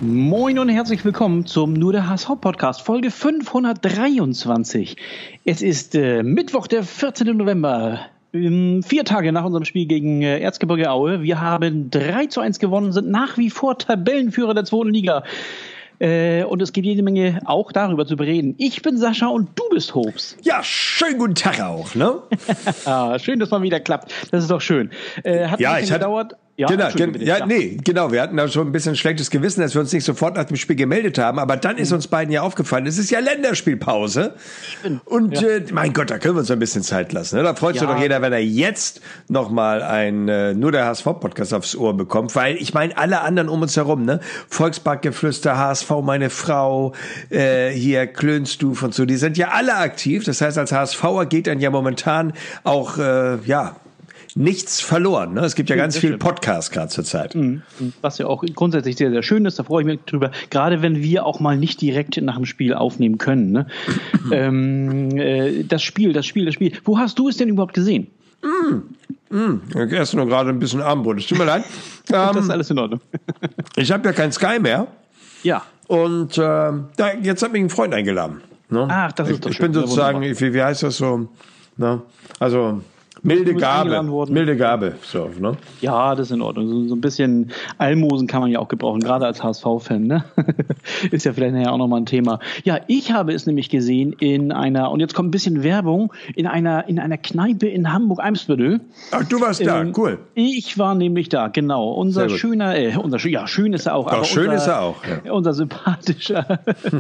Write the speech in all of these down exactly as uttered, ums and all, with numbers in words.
Moin und herzlich willkommen zum Nur der H S V-Podcast, Folge fünfhundertdreiundzwanzig. Es ist äh, Mittwoch, der vierzehnten November, ähm, vier Tage nach unserem Spiel gegen äh, Erzgebirge Aue. Wir haben drei zu eins gewonnen, sind nach wie vor Tabellenführer der zweiten Liga. Äh, und es gibt jede Menge auch darüber zu bereden. Ich bin Sascha und du bist Hobbs. Ja, schönen guten Tag auch, ne? ah, schön, dass mal wieder klappt. Das ist doch schön. Äh, hat ja, ein bisschen ich hatte, gedauert. Ja, genau, gen, bitte, ja, ja, nee, genau. Wir hatten da schon ein bisschen ein schlechtes Gewissen, dass wir uns nicht sofort nach dem Spiel gemeldet haben. Aber dann ist uns beiden ja aufgefallen, es ist ja Länderspielpause. Und ja. äh, mein Gott, da können wir uns ein bisschen Zeit lassen. Ne? Da freut sich ja. doch jeder, wenn er jetzt nochmal ein äh, Nur der H S V-Podcast aufs Ohr bekommt. Weil ich meine, alle anderen um uns herum, ne? Volksparkgeflüster, H S V, meine Frau, äh, hier Klönstuf und so, die sind ja alle aktiv. Das heißt, als HSVer geht dann ja momentan auch, äh, ja, nichts verloren. Ne? Es gibt ja ganz viele Podcasts gerade zur Zeit. Was ja auch grundsätzlich sehr, sehr schön ist. Da freue ich mich drüber. Gerade wenn wir auch mal nicht direkt nach dem Spiel aufnehmen können. Ne? ähm, äh, das Spiel, das Spiel, das Spiel. Wo hast du es denn überhaupt gesehen? Mm. Mm. Ich esse nur gerade ein bisschen Abendbrot. Es tut mir leid. Ähm, das ist alles in Ordnung. Ich habe ja kein Sky mehr. Ja. Und äh, da, jetzt hat mich ein Freund eingeladen. Ne? Ach, das ist ich, doch ich schön. Ich bin sozusagen, wie, wie heißt das so? Ne? Also... Milde Gabe, milde Gabe, so, ne? Ja, das ist in Ordnung. So, so ein bisschen Almosen kann man ja auch gebrauchen, gerade als H S V-Fan, ne? Ist ja vielleicht nachher auch nochmal ein Thema. Ja, ich habe es nämlich gesehen in einer, und jetzt kommt ein bisschen Werbung, in einer, in einer Kneipe in Hamburg-Eimsbüttel. Ach, du warst da, ähm, cool. Ich war nämlich da, genau. Unser schöner, äh, unser, ja, schön ist er auch. Doch, aber schön unser, ist er auch. Ja. Unser sympathischer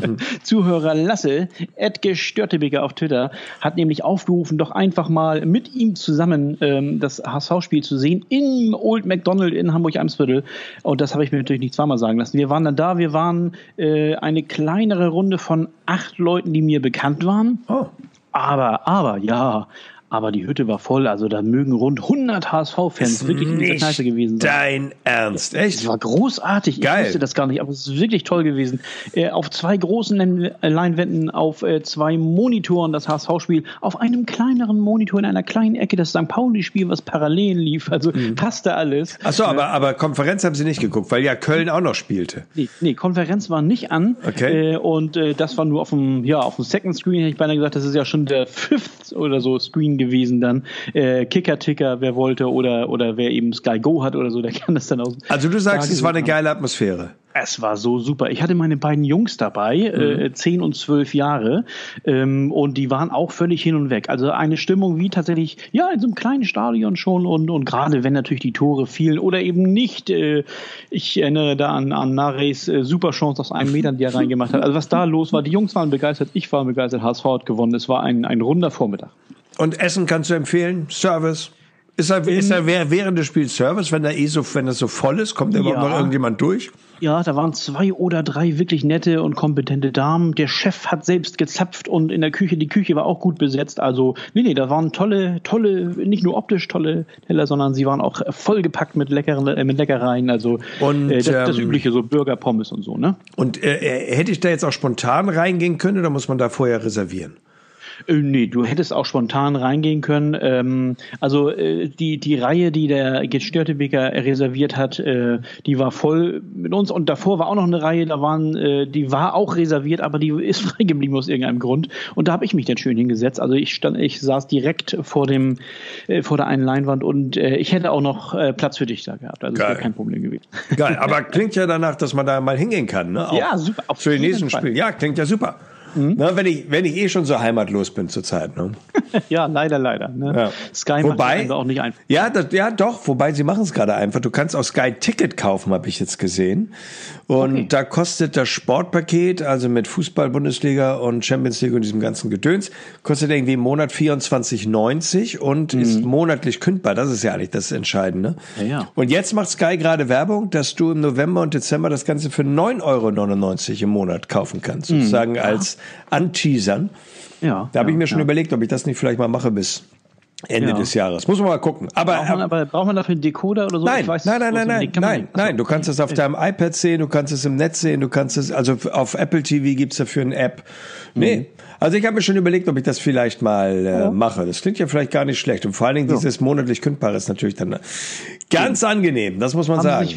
Zuhörer Lasse, Ed Gestörtebeker auf Twitter, hat nämlich aufgerufen, doch einfach mal mit ihm zu zusammen ähm, das H S V-Spiel zu sehen im Old McDonald in Hamburg-Eimsbüttel. Und das habe ich mir natürlich nicht zweimal sagen lassen. Wir waren dann da, wir waren äh, eine kleinere Runde von acht Leuten, die mir bekannt waren. Oh. Aber, aber, ja, aber die Hütte war voll, also da mögen rund hundert H S V-Fans wirklich in dieser Kneipe gewesen sein. Dein Ernst, echt? Es war großartig, Geil. Ich wusste das gar nicht, aber es ist wirklich toll gewesen. Äh, auf zwei großen Leinwänden, auf äh, zwei Monitoren das H S V-Spiel, auf einem kleineren Monitor in einer kleinen Ecke das Sankt Pauli-Spiel, was parallel lief, also mhm. passte alles. Ach so, aber, aber Konferenz haben sie nicht geguckt, weil ja Köln auch noch spielte. Nee, nee Konferenz war nicht an. Okay. Äh, und äh, das war nur auf dem, ja, auf dem Second Screen, hätte ich beinahe gesagt, das ist ja schon der Fifth oder so Screen gewesen dann. Äh, Kicker-Ticker, wer wollte, oder, oder wer eben Sky Go hat oder so, der kann das dann auch. Also du sagst, es war eine geile Atmosphäre. Es war so super. Ich hatte meine beiden Jungs dabei, mhm. äh, zehn und zwölf Jahre, ähm, und die waren auch völlig hin und weg. Also eine Stimmung wie tatsächlich, ja, in so einem kleinen Stadion schon, und, und gerade wenn natürlich die Tore fielen oder eben nicht. Äh, ich erinnere da an, an Nares äh, Superchance aus einem Metern, die er reingemacht hat. Also was da los war, die Jungs waren begeistert, ich war begeistert, H S V hat gewonnen. Es war ein, ein runder Vormittag. Und Essen kannst du empfehlen? Service? Ist da, ist da während des Spiels Service, wenn da eh so, wenn das so voll ist, kommt da ja. überhaupt noch irgendjemand durch? Ja, da waren zwei oder drei wirklich nette und kompetente Damen. Der Chef hat selbst gezapft und in der Küche, die Küche war auch gut besetzt. Also, nee, nee, da waren tolle, tolle, nicht nur optisch tolle Teller, sondern sie waren auch vollgepackt mit leckeren, äh, mit Leckereien. Also, und, äh, das, ähm, das übliche, so Burger, Pommes und so, ne? Und äh, hätte ich da jetzt auch spontan reingehen können oder muss man da vorher reservieren? Äh, nee, du hättest auch spontan reingehen können. Ähm, also äh, die die Reihe, die der Gestörtebeker reserviert hat, äh, die war voll mit uns. Und davor war auch noch eine Reihe, da waren, äh, die war auch reserviert, aber die ist frei geblieben aus irgendeinem Grund. Und da habe ich mich dann schön hingesetzt. Also ich stand, ich saß direkt vor dem äh, vor der einen Leinwand, und äh, ich hätte auch noch äh, Platz für dich da gehabt. Also das wäre kein Problem gewesen. Geil, aber klingt ja danach, dass man da mal hingehen kann, ne? Auch ja, super. Auf für den nächsten Spiel. Ja, klingt ja super. Mhm. Na, wenn ich wenn ich eh schon so heimatlos bin zurzeit, ne? Ja, leider, leider. Ne? Ja. Sky wobei, macht auch nicht einfach. Ja, das, ja, doch. Wobei sie machen es gerade einfach. Du kannst auch Sky Ticket kaufen, habe ich jetzt gesehen. Und okay. Da kostet das Sportpaket, also mit Fußball, Bundesliga und Champions League und diesem ganzen Gedöns, kostet irgendwie im Monat vierundzwanzig neunzig und mhm. ist monatlich kündbar. Das ist ja eigentlich das Entscheidende. Ja, ja. Und jetzt macht Sky gerade Werbung, dass du im November und Dezember das Ganze für neun Euro neunundneunzig im Monat kaufen kannst. Mhm. Sozusagen ja. als Anteasern. Ja, da habe ja, ich mir schon ja. überlegt, ob ich das nicht vielleicht mal mache bis Ende ja. des Jahres. Muss man mal gucken. Aber braucht man, aber braucht man dafür einen Decoder oder so? Nein, ich weiß, nein, nein, nein, nein, nein, nein. Du kannst es auf okay. deinem iPad sehen, du kannst es im Netz sehen, du kannst es, also auf Apple T V gibt's dafür eine App. Nee. Mhm. Also ich habe mir schon überlegt, ob ich das vielleicht mal äh, ja. mache. Das klingt ja vielleicht gar nicht schlecht. Und vor allen Dingen ja. dieses monatlich Kündbare ist natürlich dann ganz ja. angenehm. Das muss man haben sagen. Sie sich,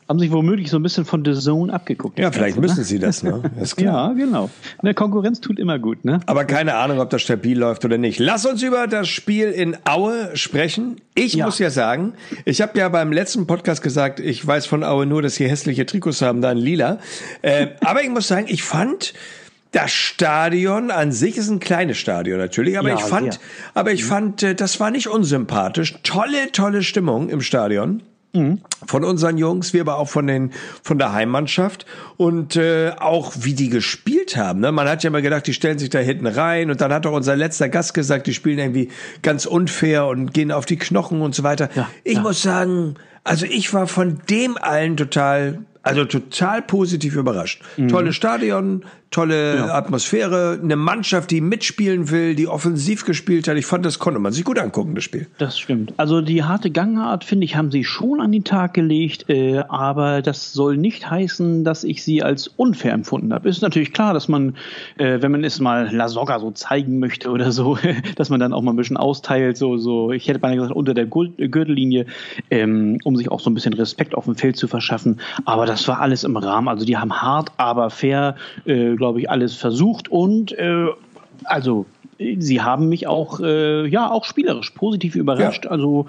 Haben sich womöglich so ein bisschen von The Zone abgeguckt. Ja, vielleicht Ganze, müssen ne? sie das, ne? Das ist klar. Ja, genau. Eine Konkurrenz tut immer gut, ne? Aber keine Ahnung, ob das stabil läuft oder nicht. Lass uns über das Spiel in Aue sprechen. Ich ja. muss ja sagen, ich habe ja beim letzten Podcast gesagt, ich weiß von Aue nur, dass sie hässliche Trikots haben, da in lila. Äh, aber ich muss sagen, ich fand, das Stadion an sich ist ein kleines Stadion natürlich, aber ja, ich fand, sehr. aber ich fand, das war nicht unsympathisch. Tolle, tolle Stimmung im Stadion. Mhm. Von unseren Jungs, wie aber auch von den von der Heimmannschaft und äh, auch wie die gespielt haben. Ne? Man hat ja immer gedacht, die stellen sich da hinten rein und dann hat auch unser letzter Gast gesagt, die spielen irgendwie ganz unfair und gehen auf die Knochen und so weiter. Ja, ich ja. muss sagen, also ich war von dem allen total, also total positiv überrascht. Mhm. Tolles Stadion, tolle ja. Atmosphäre, eine Mannschaft, die mitspielen will, die offensiv gespielt hat. Ich fand, das konnte man sich gut angucken, das Spiel. Das stimmt. Also die harte Gangart, finde ich, haben sie schon an den Tag gelegt, äh, aber das soll nicht heißen, dass ich sie als unfair empfunden habe. Ist natürlich klar, dass man, äh, wenn man es mal La Soga so zeigen möchte oder so, dass man dann auch mal ein bisschen austeilt, so, so ich hätte mal gesagt, unter der Gürtellinie, ähm, um sich auch so ein bisschen Respekt auf dem Feld zu verschaffen. Aber das war alles im Rahmen. Also die haben hart, aber fair, äh, glaube ich, alles versucht und äh, also sie haben mich auch äh, ja auch spielerisch positiv überrascht. Ja. Also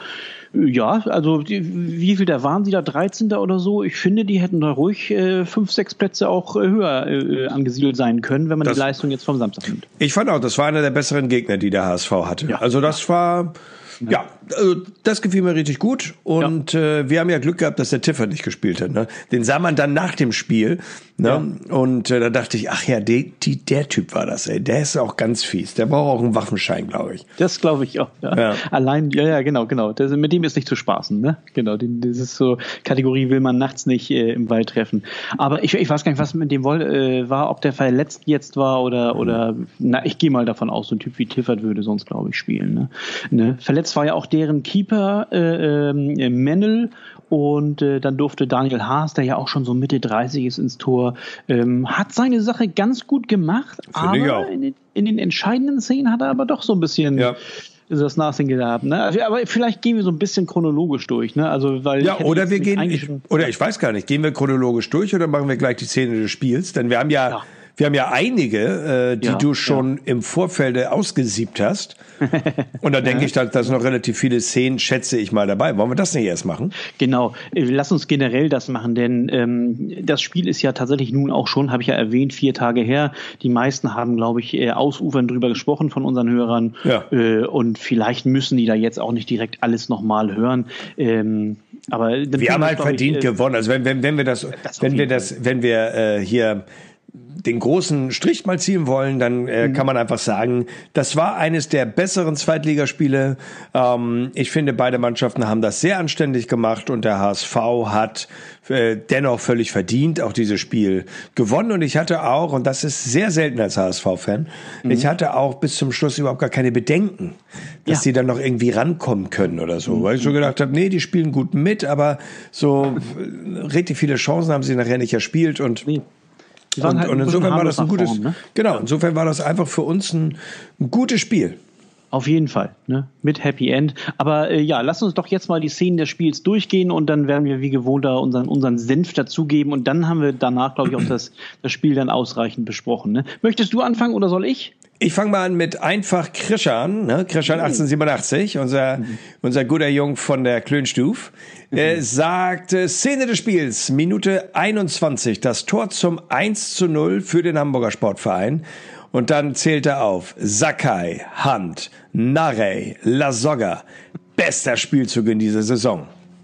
ja, also die, wie viel da waren sie da, dreizehnten oder so? Ich finde, die hätten da ruhig äh, fünf, sechs Plätze auch äh, höher äh, angesiedelt sein können, wenn man das, die Leistung jetzt vom Samstag nimmt. Ich fand auch, das war einer der besseren Gegner, die der H S V hatte. Ja. Also das war Ja, also das gefiel mir richtig gut und ja. äh, wir haben ja Glück gehabt, dass der Tiffert nicht gespielt hat. Ne? Den sah man dann nach dem Spiel ne? ja. und äh, da dachte ich, ach ja, die, die, der Typ war das, ey. Der ist auch ganz fies. Der braucht auch einen Waffenschein, glaube ich. Das glaube ich auch. Ja. Ja. Allein, ja, ja, genau, genau. Das, mit dem ist nicht zu spaßen, ne? Genau, den, das ist so Kategorie, will man nachts nicht äh, im Wald treffen. Aber ich, ich weiß gar nicht, was mit dem woll, äh, war, ob der verletzt jetzt war oder oder na, ich gehe mal davon aus, so ein Typ wie Tiffert würde sonst, glaube ich, spielen. Ne? Ne? Verletzt war ja auch deren Keeper äh, äh, Mennel und äh, dann durfte Daniel Haas, der ja auch schon so Mitte dreißig ist, ins Tor, ähm, hat seine Sache ganz gut gemacht, Finde aber in den, in den entscheidenden Szenen hat er aber doch so ein bisschen ja. das Nachsehen gehabt. Ne? Also, aber vielleicht gehen wir so ein bisschen chronologisch durch. Ne? Also, weil ja, oder wir gehen, ich, oder ich weiß gar nicht, gehen wir chronologisch durch oder machen wir gleich die Szene des Spiels? Denn wir haben ja, ja. Wir haben ja einige, äh, die ja, du schon ja. im Vorfeld ausgesiebt hast. Und da denke ja. ich, da, da sind noch relativ viele Szenen, schätze ich mal, dabei. Wollen wir das nicht erst machen? Genau. Lass uns generell das machen, denn ähm, das Spiel ist ja tatsächlich nun auch schon, habe ich ja erwähnt, vier Tage her. Die meisten haben, glaube ich, äh, ausufernd drüber gesprochen von unseren Hörern. Ja. Äh, und vielleicht müssen die da jetzt auch nicht direkt alles nochmal hören. Ähm, aber wir haben halt verdient ich, äh, gewonnen. Also wenn, wenn, wenn wir das, das wenn wir das, wenn wir äh, hier den großen Strich mal ziehen wollen, dann äh, mhm. kann man einfach sagen, das war eines der besseren Zweitligaspiele. Ähm, ich finde, beide Mannschaften haben das sehr anständig gemacht und der H S V hat äh, dennoch völlig verdient auch dieses Spiel gewonnen. Und ich hatte auch, und das ist sehr selten als H S V-Fan, mhm. ich hatte auch bis zum Schluss überhaupt gar keine Bedenken, dass ja. die dann noch irgendwie rankommen können oder so. Mhm. Weil ich so gedacht habe, nee, die spielen gut mit, aber so richtig viele Chancen haben sie nachher nicht erspielt und nee. Und, halt und insofern war das ein gutes, Form, ne? genau, insofern war das einfach für uns ein, ein gutes Spiel. Auf jeden Fall, ne? Mit Happy End. Aber äh, ja, lass uns doch jetzt mal die Szenen des Spiels durchgehen und dann werden wir wie gewohnt da unseren, unseren Senf dazugeben und dann haben wir danach, glaube ich, auch das, das Spiel dann ausreichend besprochen. Ne? Möchtest du anfangen oder soll ich? Ich fange mal an mit einfach Krischan, ne? Krischan achtzehnhundertsiebenundachtzig, unser, mhm. unser guter Jung von der Klönstuf. Mhm. Er sagt, Szene des Spiels, Minute einundzwanzig, das Tor zum eins zu null für den Hamburger Sportverein. Und dann zählt er auf, Sakai, Hand, Narey, Lasogga, bester Spielzug in dieser Saison.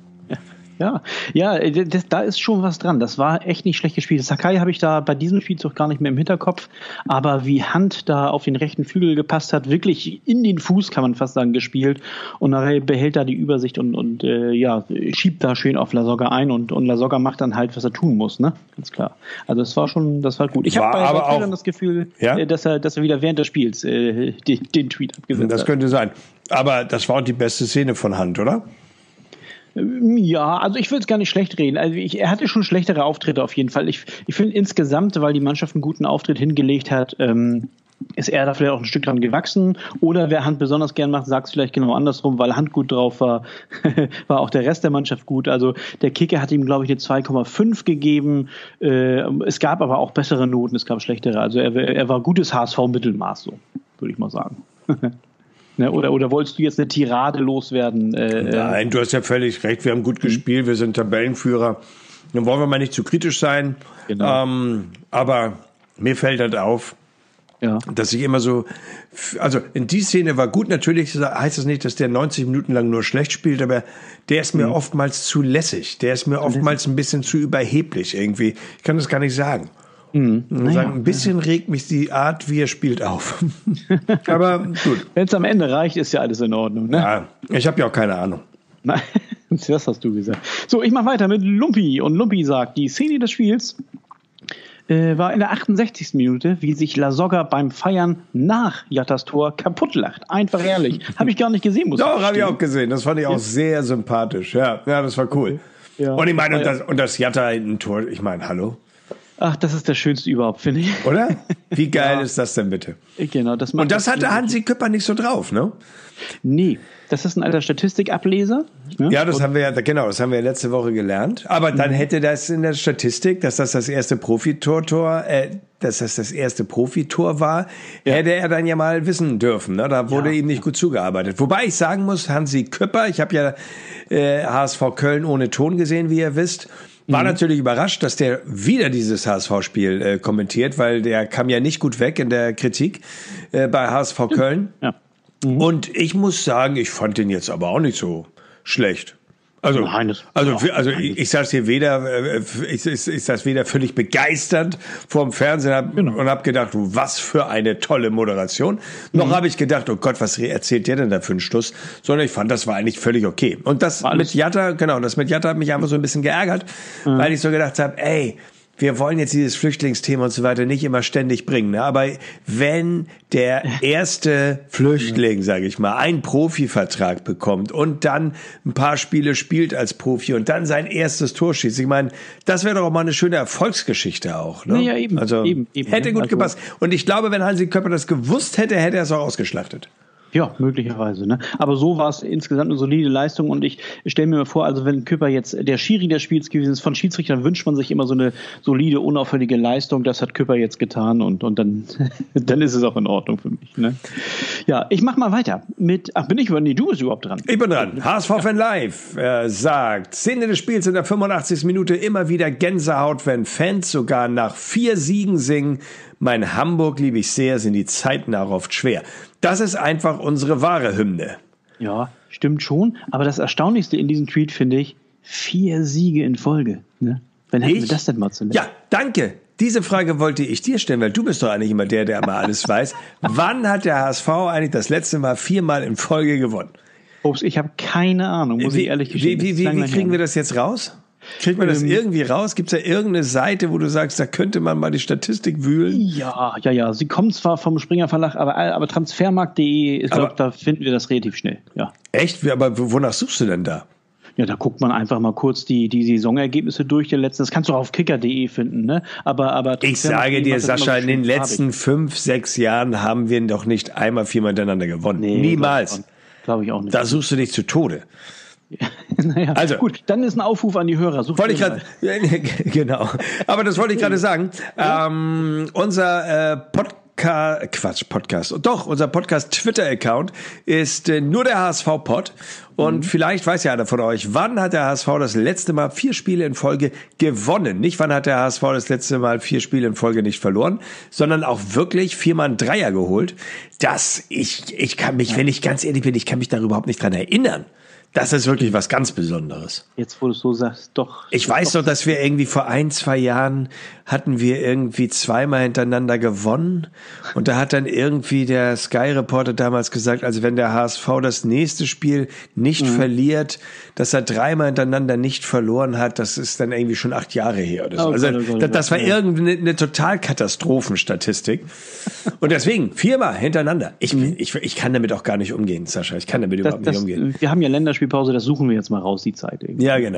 Ja, ja, das, da ist schon was dran. Das war echt nicht schlecht gespielt. Sakai habe ich da bei diesem Spielzug gar nicht mehr im Hinterkopf. Aber wie Hand da auf den rechten Flügel gepasst hat, wirklich in den Fuß, kann man fast sagen, gespielt. Und Narey behält da die Übersicht und, und äh, ja, schiebt da schön auf Lasogga ein. Und, und Lasogga macht dann halt, was er tun muss, ne? Ganz klar. Also das war schon, das war gut. Ich habe bei, bei Twitter das Gefühl, ja? dass er, dass er wieder während des Spiels äh, den, den Tweet abgesetzt hat. Das könnte sein. Aber das war auch die beste Szene von Hand, oder? Ja, also ich will es gar nicht schlecht reden. Also ich, er hatte schon schlechtere Auftritte auf jeden Fall. Ich, ich finde insgesamt, weil die Mannschaft einen guten Auftritt hingelegt hat, ähm, ist er da vielleicht auch ein Stück dran gewachsen? Oder wer Hand besonders gern macht, sagt es vielleicht genau andersrum, weil Hand gut drauf war, war auch der Rest der Mannschaft gut. Also der Kicker hat ihm, glaube ich, eine zwei Komma fünf gegeben. Äh, es gab aber auch bessere Noten, es gab schlechtere. Also er, er war gutes H S V-Mittelmaß, so würde ich mal sagen. Ne, oder, oder wolltest du jetzt eine Tirade loswerden? Äh, Nein, du hast ja völlig recht. Wir haben gut gespielt, wir sind Tabellenführer. Dann wollen wir mal nicht zu kritisch sein. Genau. Ähm, aber mir fällt halt auf, ja. dass ich immer so, also in die Szene war gut, natürlich heißt das nicht, dass der neunzig Minuten lang nur schlecht spielt, aber der ist mir mhm. oftmals zu lässig. Der ist mir oftmals ein bisschen zu überheblich irgendwie. Ich kann das gar nicht sagen. Mhm. Naja, sagen, ein bisschen ja. regt mich die Art, wie er spielt, auf. Aber gut. Wenn es am Ende reicht, ist ja alles in Ordnung. Ne? Ja, ich habe ja auch keine Ahnung. Nein, das hast du gesagt. So, ich mache weiter mit Lumpi. Und Lumpi sagt, die Szene des Spiels äh, war in der achtundsechzigsten Minute, wie sich Lasogga beim Feiern nach Jattas Tor kaputt lacht. Einfach ehrlich. Habe ich gar nicht gesehen. Muss Doch, habe ich auch gesehen. Das fand ich auch ja. sehr sympathisch. Ja, ja, das war cool. Okay. Ja. Und ich meine, und das, und das Jatta in ein Tor, ich meine, hallo? Ach, das ist das Schönste überhaupt, finde ich. Oder? Wie geil ja. ist das denn bitte? Genau, das macht Und das hatte Hansi Küpper nicht so drauf, ne? Nee, das ist ein alter Statistikableser. Ne? Ja, das Und haben wir ja, genau, das haben wir ja letzte Woche gelernt. Aber dann mhm. hätte das in der Statistik, dass das das erste Profitor-Tor, äh, dass das das erste Profitor war, ja. hätte er dann ja mal wissen dürfen. Ne? Da wurde ja. ihm nicht gut zugearbeitet. Wobei ich sagen muss, Hansi Küpper, ich habe ja äh, H S V Köln ohne Ton gesehen, wie ihr wisst. War mhm. natürlich überrascht, dass der wieder dieses H S V-Spiel äh, kommentiert, weil der kam ja nicht gut weg in der Kritik äh, bei H S V Köln. Ja. Mhm. Und ich muss sagen, ich fand den jetzt aber auch nicht so schlecht. Also, Nein, das, also, ja, also ich, ich saß hier weder, ich, ich, ich saß weder völlig begeistert vorm Fernsehen hab, genau. und habe gedacht, was für eine tolle Moderation. Mhm. Noch habe ich gedacht, oh Gott, was erzählt der denn da für einen Stuss? Sondern ich fand, das war eigentlich völlig okay. Und das mit Jatta, genau, das mit Jatta hat mich einfach so ein bisschen geärgert, mhm. weil ich so gedacht habe, ey, wir wollen jetzt dieses Flüchtlingsthema und so weiter nicht immer ständig bringen. Ne? Aber wenn der erste Flüchtling, sage ich mal, einen Profivertrag bekommt und dann ein paar Spiele spielt als Profi und dann sein erstes Tor schießt, ich meine, das wäre doch auch mal eine schöne Erfolgsgeschichte auch. Ne? Ja, eben. Also eben, eben, hätte gut also, gepasst. Und ich glaube, wenn Hansi Köpper das gewusst hätte, hätte er es auch ausgeschlachtet. Ja, möglicherweise. Ne? Aber so war es insgesamt eine solide Leistung und ich stelle mir vor, also wenn Küpper jetzt der Schiri des Spiels gewesen ist, von Schiedsrichtern wünscht man sich immer so eine solide, unauffällige Leistung. Das hat Küpper jetzt getan und, und dann, dann ist es auch in Ordnung für mich. Ne? Ja, ich mach mal weiter mit, ach bin ich, nee, du bist überhaupt dran. Ich bin dran. H S V-Fan Live äh, sagt, Szene des Spiels in der fünfundachtzigsten Minute immer wieder Gänsehaut, wenn Fans sogar nach vier Siegen singen. Mein Hamburg liebe ich sehr, sind die Zeiten auch oft schwer. Das ist einfach unsere wahre Hymne. Ja, stimmt schon. Aber das Erstaunlichste in diesem Tweet finde ich, vier Siege in Folge. Ne? Wann hätten wir das denn mal zuletzt? Ja, danke. Diese Frage wollte ich dir stellen, weil du bist doch eigentlich immer der, der immer alles weiß. Wann hat der H S V eigentlich das letzte Mal viermal in Folge gewonnen? Ups, ich habe keine Ahnung, muss wie, ich ehrlich gestehen. Wie, wie, wie, wie kriegen wir das jetzt raus? Kriegt man das ähm, irgendwie raus? Gibt es da irgendeine Seite, wo du sagst, da könnte man mal die Statistik wühlen? Ja, ja, ja. Sie kommt zwar vom Springer Verlag, aber, aber transfermarkt punkt de, ich glaube, da finden wir das relativ schnell. Ja. Echt? Aber wonach suchst du denn da? Ja, da guckt man einfach mal kurz die, die Saisonergebnisse durch. Der letzten, das kannst du auch auf kicker punkt de finden, ne? Aber, aber ich sage dir, Sascha, so in den letzten fünf, sechs Jahren haben wir doch nicht einmal viermal hintereinander gewonnen. Nee, niemals. Glaube ich auch nicht. Da suchst du dich zu Tode. Ja, naja, also gut, dann ist ein Aufruf an die Hörer. Sucht wollte ich grad, genau, aber das wollte ich gerade sagen. Ja? Ähm, unser äh, Podcast, Quatsch, Podcast, doch, unser Podcast-Twitter-Account ist äh, nur der H S V-Pod. Und mhm. vielleicht weiß ja einer von euch, wann hat der H S V das letzte Mal vier Spiele in Folge gewonnen? Nicht, wann hat der H S V das letzte Mal vier Spiele in Folge nicht verloren, sondern auch wirklich viermal einen Dreier geholt. Das, ich, ich kann mich, wenn ich ganz ehrlich bin, ich kann mich da überhaupt nicht dran erinnern. Das ist wirklich was ganz Besonderes. Jetzt, wo du es so sagst, doch. Ich weiß doch, dass wir irgendwie vor ein, zwei Jahren hatten wir irgendwie zweimal hintereinander gewonnen. Und da hat dann irgendwie der Sky-Reporter damals gesagt, also wenn der H S V das nächste Spiel nicht mhm. verliert, dass er dreimal hintereinander nicht verloren hat, das ist dann irgendwie schon acht Jahre her oder so. Oh, also Gott, oh Gott, das war ja. irgendeine eine Totalkatastrophenstatistik. Und deswegen viermal hintereinander. Ich, mhm. ich, ich kann damit auch gar nicht umgehen, Sascha. Ich kann damit das, überhaupt das, nicht umgehen. Wir haben ja Länderspielpause, das suchen wir jetzt mal raus, die Zeit. Irgendwie. Ja, genau.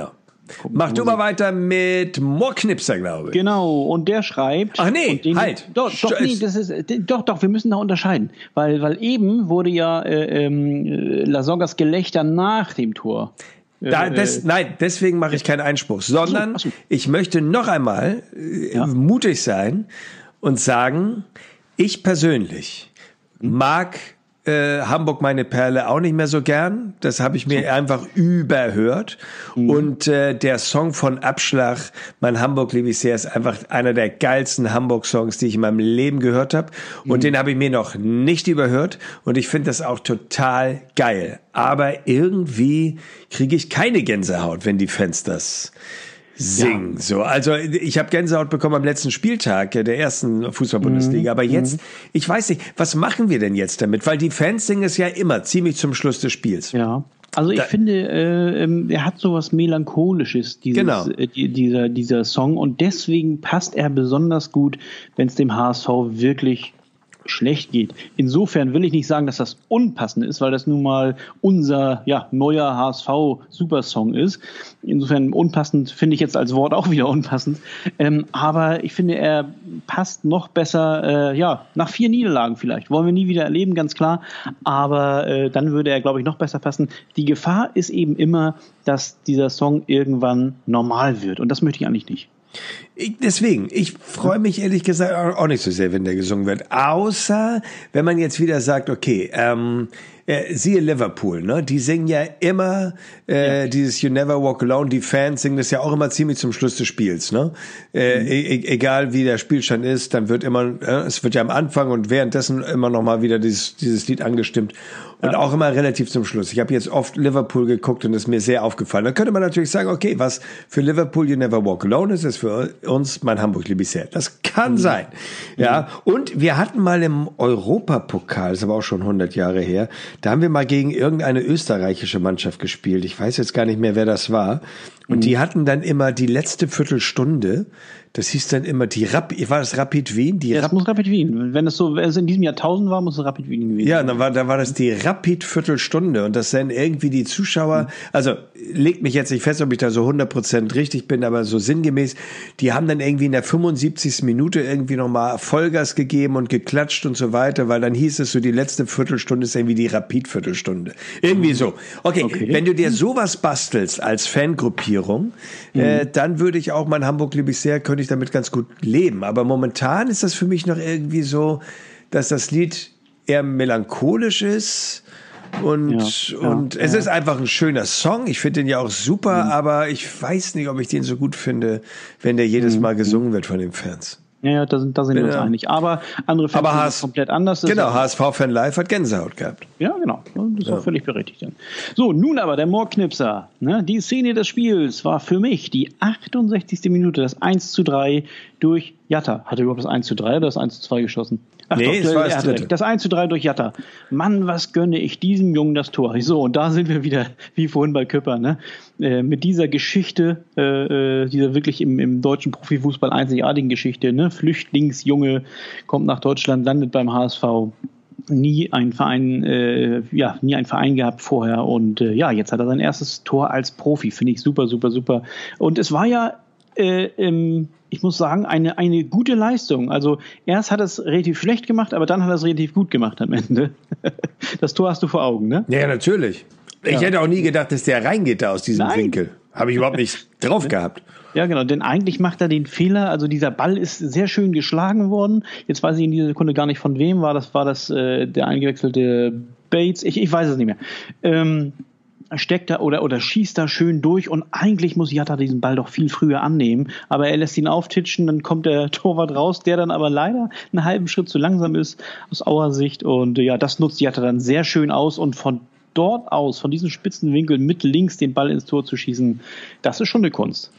Mach du mal weiter mit Moorknipser, glaube ich. Genau, und der schreibt... Ach nee, den, halt. Doch, doch, nee, das ist, doch, doch, wir müssen da unterscheiden. Weil, weil eben wurde ja äh, ähm, Lasoggas Gelächter nach dem Tor. Da, des, nein, deswegen mache ich keinen Einspruch, sondern ach so, ach so. Ich möchte noch einmal äh, ja? mutig sein und sagen, ich persönlich hm. mag äh, Hamburg meine Perle auch nicht mehr so gern. Das habe ich mir so. einfach überhört. Mhm. Und äh, der Song von Abschlag, Mein Hamburg liebe ich sehr, ist einfach einer der geilsten Hamburg-Songs, die ich in meinem Leben gehört habe. Mhm. Und den habe ich mir noch nicht überhört. Und ich finde das auch total geil. Aber irgendwie kriege ich keine Gänsehaut, wenn die Fans das singen. Ja. So, also ich habe Gänsehaut bekommen am letzten Spieltag der ersten Fußball-Bundesliga, aber jetzt, ich weiß nicht, was machen wir denn jetzt damit? Weil die Fans singen es ja immer ziemlich zum Schluss des Spiels. Ja. Also ich da, finde, äh, er hat so was Melancholisches, dieses, genau. äh, dieser, dieser Song, und deswegen passt er besonders gut, wenn es dem H S V wirklich schlecht geht. Insofern will ich nicht sagen, dass das unpassend ist, weil das nun mal unser ja, neuer H S V-Supersong ist. Insofern unpassend finde ich jetzt als Wort auch wieder unpassend. Ähm, aber ich finde, er passt noch besser, äh, ja, nach vier Niederlagen vielleicht. Wollen wir nie wieder erleben, ganz klar. Aber äh, dann würde er, glaube ich, noch besser passen. Die Gefahr ist eben immer, dass dieser Song irgendwann normal wird. Und das möchte ich eigentlich nicht. Ich, deswegen, ich freue mich ehrlich gesagt auch nicht so sehr, wenn der gesungen wird. Außer, wenn man jetzt wieder sagt, okay, ähm, äh, siehe Liverpool, ne? Die singen ja immer äh, ja. dieses You Never Walk Alone. Die Fans singen das ja auch immer ziemlich zum Schluss des Spiels, ne? Äh, mhm. e- egal wie der Spielstand ist, dann wird immer, äh, es wird ja am Anfang und währenddessen immer noch mal wieder dieses dieses Lied angestimmt. Und ja. auch immer relativ zum Schluss. Ich habe jetzt oft Liverpool geguckt und das ist mir sehr aufgefallen. Da könnte man natürlich sagen, okay, was für Liverpool You Never Walk Alone ist, ist für uns Mein Hamburg liebe ich sehr. Das kann mhm. sein. Ja. Mhm. Und wir hatten mal im Europapokal, das ist aber auch schon hundert Jahre her, da haben wir mal gegen irgendeine österreichische Mannschaft gespielt. Ich weiß jetzt gar nicht mehr, wer das war. Und mhm. die hatten dann immer die letzte Viertelstunde, das hieß dann immer die Rapid, war das Rapid Wien? Die ja, das Rap- muss Rapid Wien. Wenn es so, wenn es in diesem Jahrtausend war, muss es Rapid Wien gewesen sein. Ja, dann war, dann war das die Rapid Viertelstunde und das dann irgendwie die Zuschauer, mhm. also legt mich jetzt nicht fest, ob ich da so hundert Prozent richtig bin, aber so sinngemäß, die haben dann irgendwie in der fünfundsiebzigsten Minute irgendwie nochmal Vollgas gegeben und geklatscht und so weiter, weil dann hieß es so, die letzte Viertelstunde ist irgendwie die Rapid Viertelstunde. Irgendwie so. Okay, okay. Wenn du dir sowas bastelst als Fangruppierung, mhm. äh, dann würde ich auch Mein Hamburg liebe ich sehr, könnte ich damit ganz gut leben. Aber momentan ist das für mich noch irgendwie so, dass das Lied eher melancholisch ist und, ja, und ja, es ja. ist einfach ein schöner Song. Ich finde den ja auch super, mhm. aber ich weiß nicht, ob ich den so gut finde, wenn der jedes Mal gesungen wird von den Fans. Ja, ja, da sind, da sind wir uns ja. einig. Aber andere Fans aber sind komplett anders. Das genau, H S V-Fan Live hat Gänsehaut gehabt. Ja, genau. Das ist ja. auch völlig berechtigt. Dann. So, nun aber der Moorknipser. Ne? Die Szene des Spiels war für mich die achtundsechzigste Minute, das eins zu drei durch Jatta. Hat er überhaupt das eins zu drei oder das eins zu zwei geschossen? Ach nee, doch, es war das, das, das eins zu drei durch Jatta. Mann, was gönne ich diesem Jungen das Tor. So, und da sind wir wieder, wie vorhin bei Küpper, ne? Äh, mit dieser Geschichte, äh, dieser wirklich im, im deutschen Profifußball einzigartigen Geschichte, ne? Flüchtlingsjunge kommt nach Deutschland, landet beim H S V. Nie ein Verein, äh, ja, nie ein Verein gehabt vorher. Und äh, ja, jetzt hat er sein erstes Tor als Profi. Finde ich super, super, super. Und es war ja äh, im ich muss sagen, eine, eine gute Leistung. Also erst hat er es relativ schlecht gemacht, aber dann hat er es relativ gut gemacht am Ende. Das Tor hast du vor Augen, ne? Ja, natürlich. Ich ja. hätte auch nie gedacht, dass der reingeht da aus diesem Nein. Winkel. Habe ich überhaupt nicht drauf gehabt. Ja, genau, denn eigentlich macht er den Fehler, also dieser Ball ist sehr schön geschlagen worden. Jetzt weiß ich in dieser Sekunde gar nicht, von wem war das. War das äh, der eingewechselte Bates? Ich, ich weiß es nicht mehr. Ähm, steckt da oder, oder schießt da schön durch und eigentlich muss Jatta diesen Ball doch viel früher annehmen, aber er lässt ihn auftitschen, dann kommt der Torwart raus, der dann aber leider einen halben Schritt zu langsam ist aus Auer Sicht und ja, das nutzt Jatta dann sehr schön aus und von dort aus, von diesem spitzen Winkel mit links den Ball ins Tor zu schießen, das ist schon eine Kunst.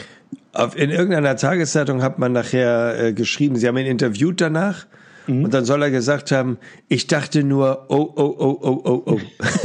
In irgendeiner Tageszeitung hat man nachher äh, geschrieben, sie haben ihn interviewt danach. Mhm. Und dann soll er gesagt haben, ich dachte nur, oh, oh, oh, oh, oh, oh.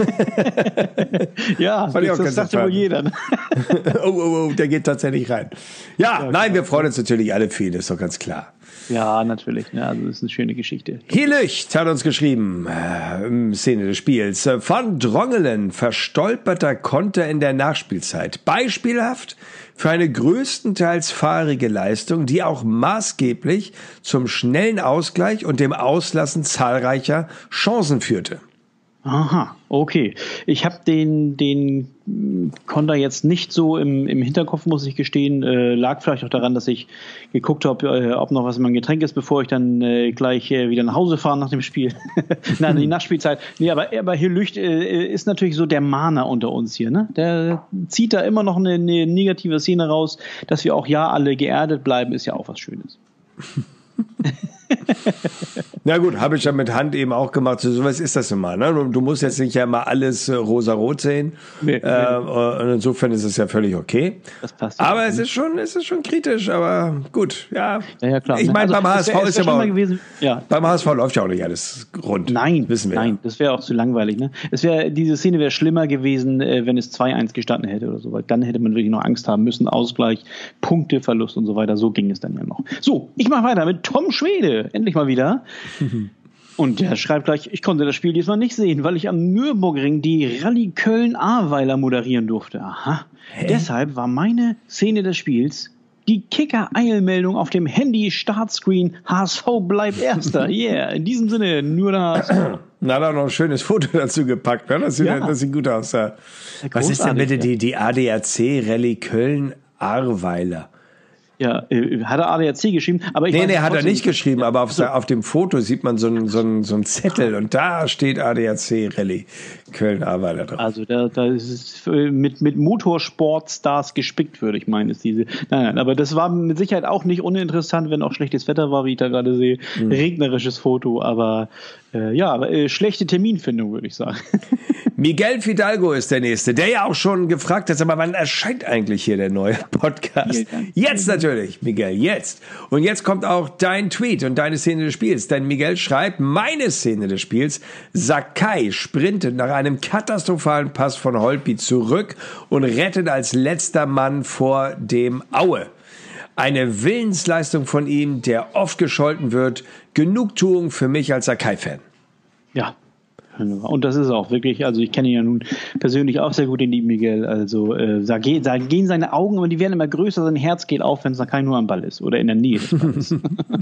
Ja, das, das, das dachte wohl jeder. Ne? oh, oh, oh, der geht tatsächlich rein. Ja, ja nein, wir freuen uns natürlich alle viel, ist doch ganz klar. Ja, natürlich. Ja, also das ist eine schöne Geschichte. Hilücht hat uns geschrieben, äh, Szene des Spiels. Von Drongelen verstolperter Konter in der Nachspielzeit. Beispielhaft für eine größtenteils fahrige Leistung, die auch maßgeblich zum schnellen Ausgleich und dem Auslassen zahlreicher Chancen führte. Aha, okay. Ich habe den den Konter jetzt nicht so im, im Hinterkopf, muss ich gestehen. Äh, lag vielleicht auch daran, dass ich geguckt habe, äh, ob noch was in meinem Getränk ist, bevor ich dann äh, gleich äh, wieder nach Hause fahre nach dem Spiel. Nein, die Nachspielzeit. Nee, aber, aber Hilücht äh, ist natürlich so der Mahner unter uns hier. Ne? Der zieht da immer noch eine, eine negative Szene raus, dass wir auch ja alle geerdet bleiben, ist ja auch was Schönes. Na gut, habe ich ja mit Hand eben auch gemacht. So sowas ist das immer. Ne? Du musst jetzt nicht ja mal alles äh, rosa-rot sehen. Nee, nee. Äh, und insofern ist es ja völlig okay. Das passt ja. Aber es ist schon, es ist schon kritisch. Aber gut, ja. Ja, ja klar. Ich meine, also, beim H S V wär, ist ja mal gewesen. Ja. Beim H S V läuft ja auch nicht alles rund. Nein, wissen wir. Nein, das wäre auch zu langweilig. Ne? Es wäre diese Szene wäre schlimmer gewesen, äh, wenn es zwei eins gestanden hätte oder so. Weil dann hätte man wirklich noch Angst haben müssen. Ausgleich, Punkteverlust und so weiter. So ging es dann ja noch. So, ich mache weiter mit Tom Schwede. Endlich mal wieder. Und der schreibt gleich, ich konnte das Spiel diesmal nicht sehen, weil ich am Nürburgring die Rallye Köln-Ahrweiler moderieren durfte. Aha. Hä? Deshalb war meine Szene des Spiels die Kicker-Eilmeldung auf dem Handy-Startscreen. H S V bleibt Erster. Yeah. In diesem Sinne, nur der H S V. Na, da noch ein schönes Foto dazu gepackt. Ne? Das, sieht, ja. das sieht gut aus. Ja. Was ist denn bitte ja. die, die A D A C Rallye Köln-Ahrweiler? Ja, äh, hat er A D A C geschrieben? Aber ich nee, weiß, nee, hat er nicht geschrieben, ja. aber auf, so. auf dem Foto sieht man so einen so einen, so einen Zettel und da steht A D A C Rallye Köln-Ahrweiler drauf. Also da, da ist es mit, mit Motorsportstars gespickt, würde ich meinen, ist diese. Nein, nein, aber das war mit Sicherheit auch nicht uninteressant, wenn auch schlechtes Wetter war, wie ich da gerade sehe. Hm. Regnerisches Foto, aber äh, ja, aber, äh, schlechte Terminfindung, würde ich sagen. Miguel Fidalgo ist der Nächste, der ja auch schon gefragt hat, aber wann erscheint eigentlich hier der neue Podcast? Jetzt natürlich, Miguel, jetzt. Und jetzt kommt auch dein Tweet und deine Szene des Spiels, denn Miguel schreibt, meine Szene des Spiels, Sakai sprintet nach einem katastrophalen Pass von Holtby zurück und rettet als letzter Mann vor dem Aue. Eine Willensleistung von ihm, der oft gescholten wird, Genugtuung für mich als Sakai-Fan. Ja. Und das ist auch wirklich, also ich kenne ihn ja nun persönlich auch sehr gut, den lieben Miguel. Also äh, da, gehen, da gehen seine Augen, aber die werden immer größer, sein Herz geht auf, wenn Sakai nur am Ball ist oder in der Nähe des Balles.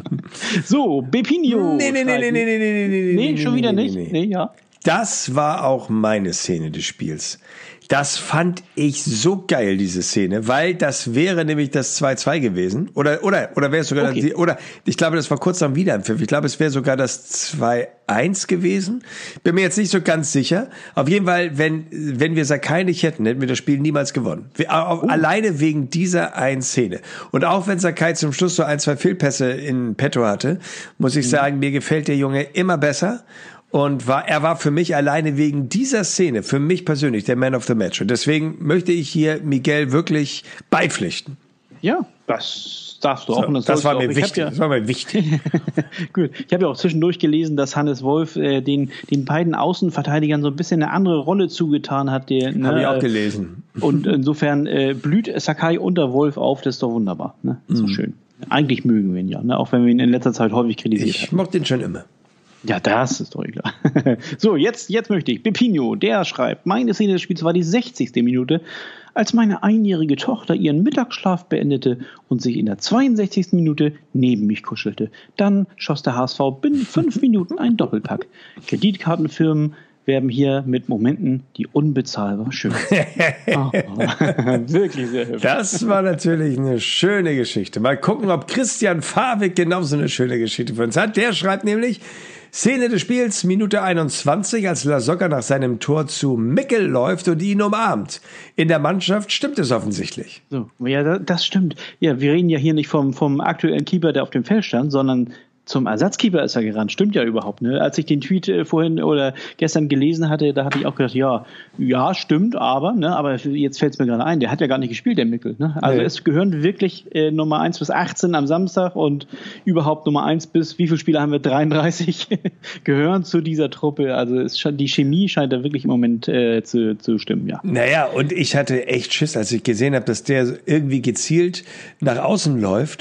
So, Bepinho. Nee, nee, nee, nee, nee, nee, nee, nee, nee, schon wieder nicht? Nee, nee, ja. Das war auch meine Szene des Spiels. Das fand ich so geil, diese Szene, weil das wäre nämlich das zwei zwei gewesen. Oder, oder, oder wäre es sogar, okay. oder, ich glaube, das war kurz nach dem Wiederanpfiff. Ich glaube, es wäre sogar das zwei eins gewesen. Bin mir jetzt nicht so ganz sicher. Auf jeden Fall, wenn, wenn wir Sakai nicht hätten, hätten wir das Spiel niemals gewonnen. Wir, uh. Alleine wegen dieser einen Szene. Und auch wenn Sakai zum Schluss so ein, zwei Fehlpässe in petto hatte, muss ich mhm. sagen, mir gefällt der Junge immer besser. Und war, er war für mich alleine wegen dieser Szene, für mich persönlich, der Man of the Match. Und deswegen möchte ich hier Miguel wirklich beipflichten. Ja, das darfst du auch. So, und das das, war mir auch. wichtig, Ja, das war mir wichtig. Gut. Ich habe ja auch zwischendurch gelesen, dass Hannes Wolf äh, den, den beiden Außenverteidigern so ein bisschen eine andere Rolle zugetan hat. Ne, habe ich auch gelesen. Und insofern äh, blüht Sakai unter Wolf auf, das ist doch wunderbar. Ne? Das ist mm. doch schön. Eigentlich mögen wir ihn ja, ne? Auch wenn wir ihn in letzter Zeit häufig kritisiert haben. Ich mochte ihn schon immer. Ja, das ist doch klar. So, jetzt, jetzt möchte ich. Bepinho, der schreibt, meine Szene des Spiels war die sechzigste Minute, als meine einjährige Tochter ihren Mittagsschlaf beendete und sich in der zweiundsechzigsten Minute neben mich kuschelte. Dann schoss der H S V binnen fünf Minuten ein Doppelpack. Kreditkartenfirmen werben hier mit Momenten, die unbezahlbar schön sind. Oh, wirklich sehr hübsch. Das war natürlich eine schöne Geschichte. Mal gucken, ob Christian Fawig genauso eine schöne Geschichte für uns hat. Der schreibt nämlich, Szene des Spiels, Minute einundzwanzig, als Lasogga nach seinem Tor zu Mickel läuft und ihn umarmt. In der Mannschaft stimmt es offensichtlich. So, ja, das stimmt. Ja, wir reden ja hier nicht vom, vom aktuellen Keeper, der auf dem Feld stand, sondern zum Ersatzkeeper ist er gerannt. Stimmt ja überhaupt. Ne? Als ich den Tweet äh, vorhin oder gestern gelesen hatte, da hatte ich auch gedacht, ja, ja, stimmt, aber, ne, aber jetzt fällt es mir gerade ein, der hat ja gar nicht gespielt, der Mickel. Ne? Also nee. Es gehören wirklich äh, Nummer eins bis achtzehn am Samstag und überhaupt Nummer eins bis, wie viele Spieler haben wir? dreiunddreißig gehören zu dieser Truppe. Also es, die Chemie scheint da wirklich im Moment äh, zu, zu stimmen, ja. Naja, und ich hatte echt Schiss, als ich gesehen habe, dass der irgendwie gezielt nach außen läuft.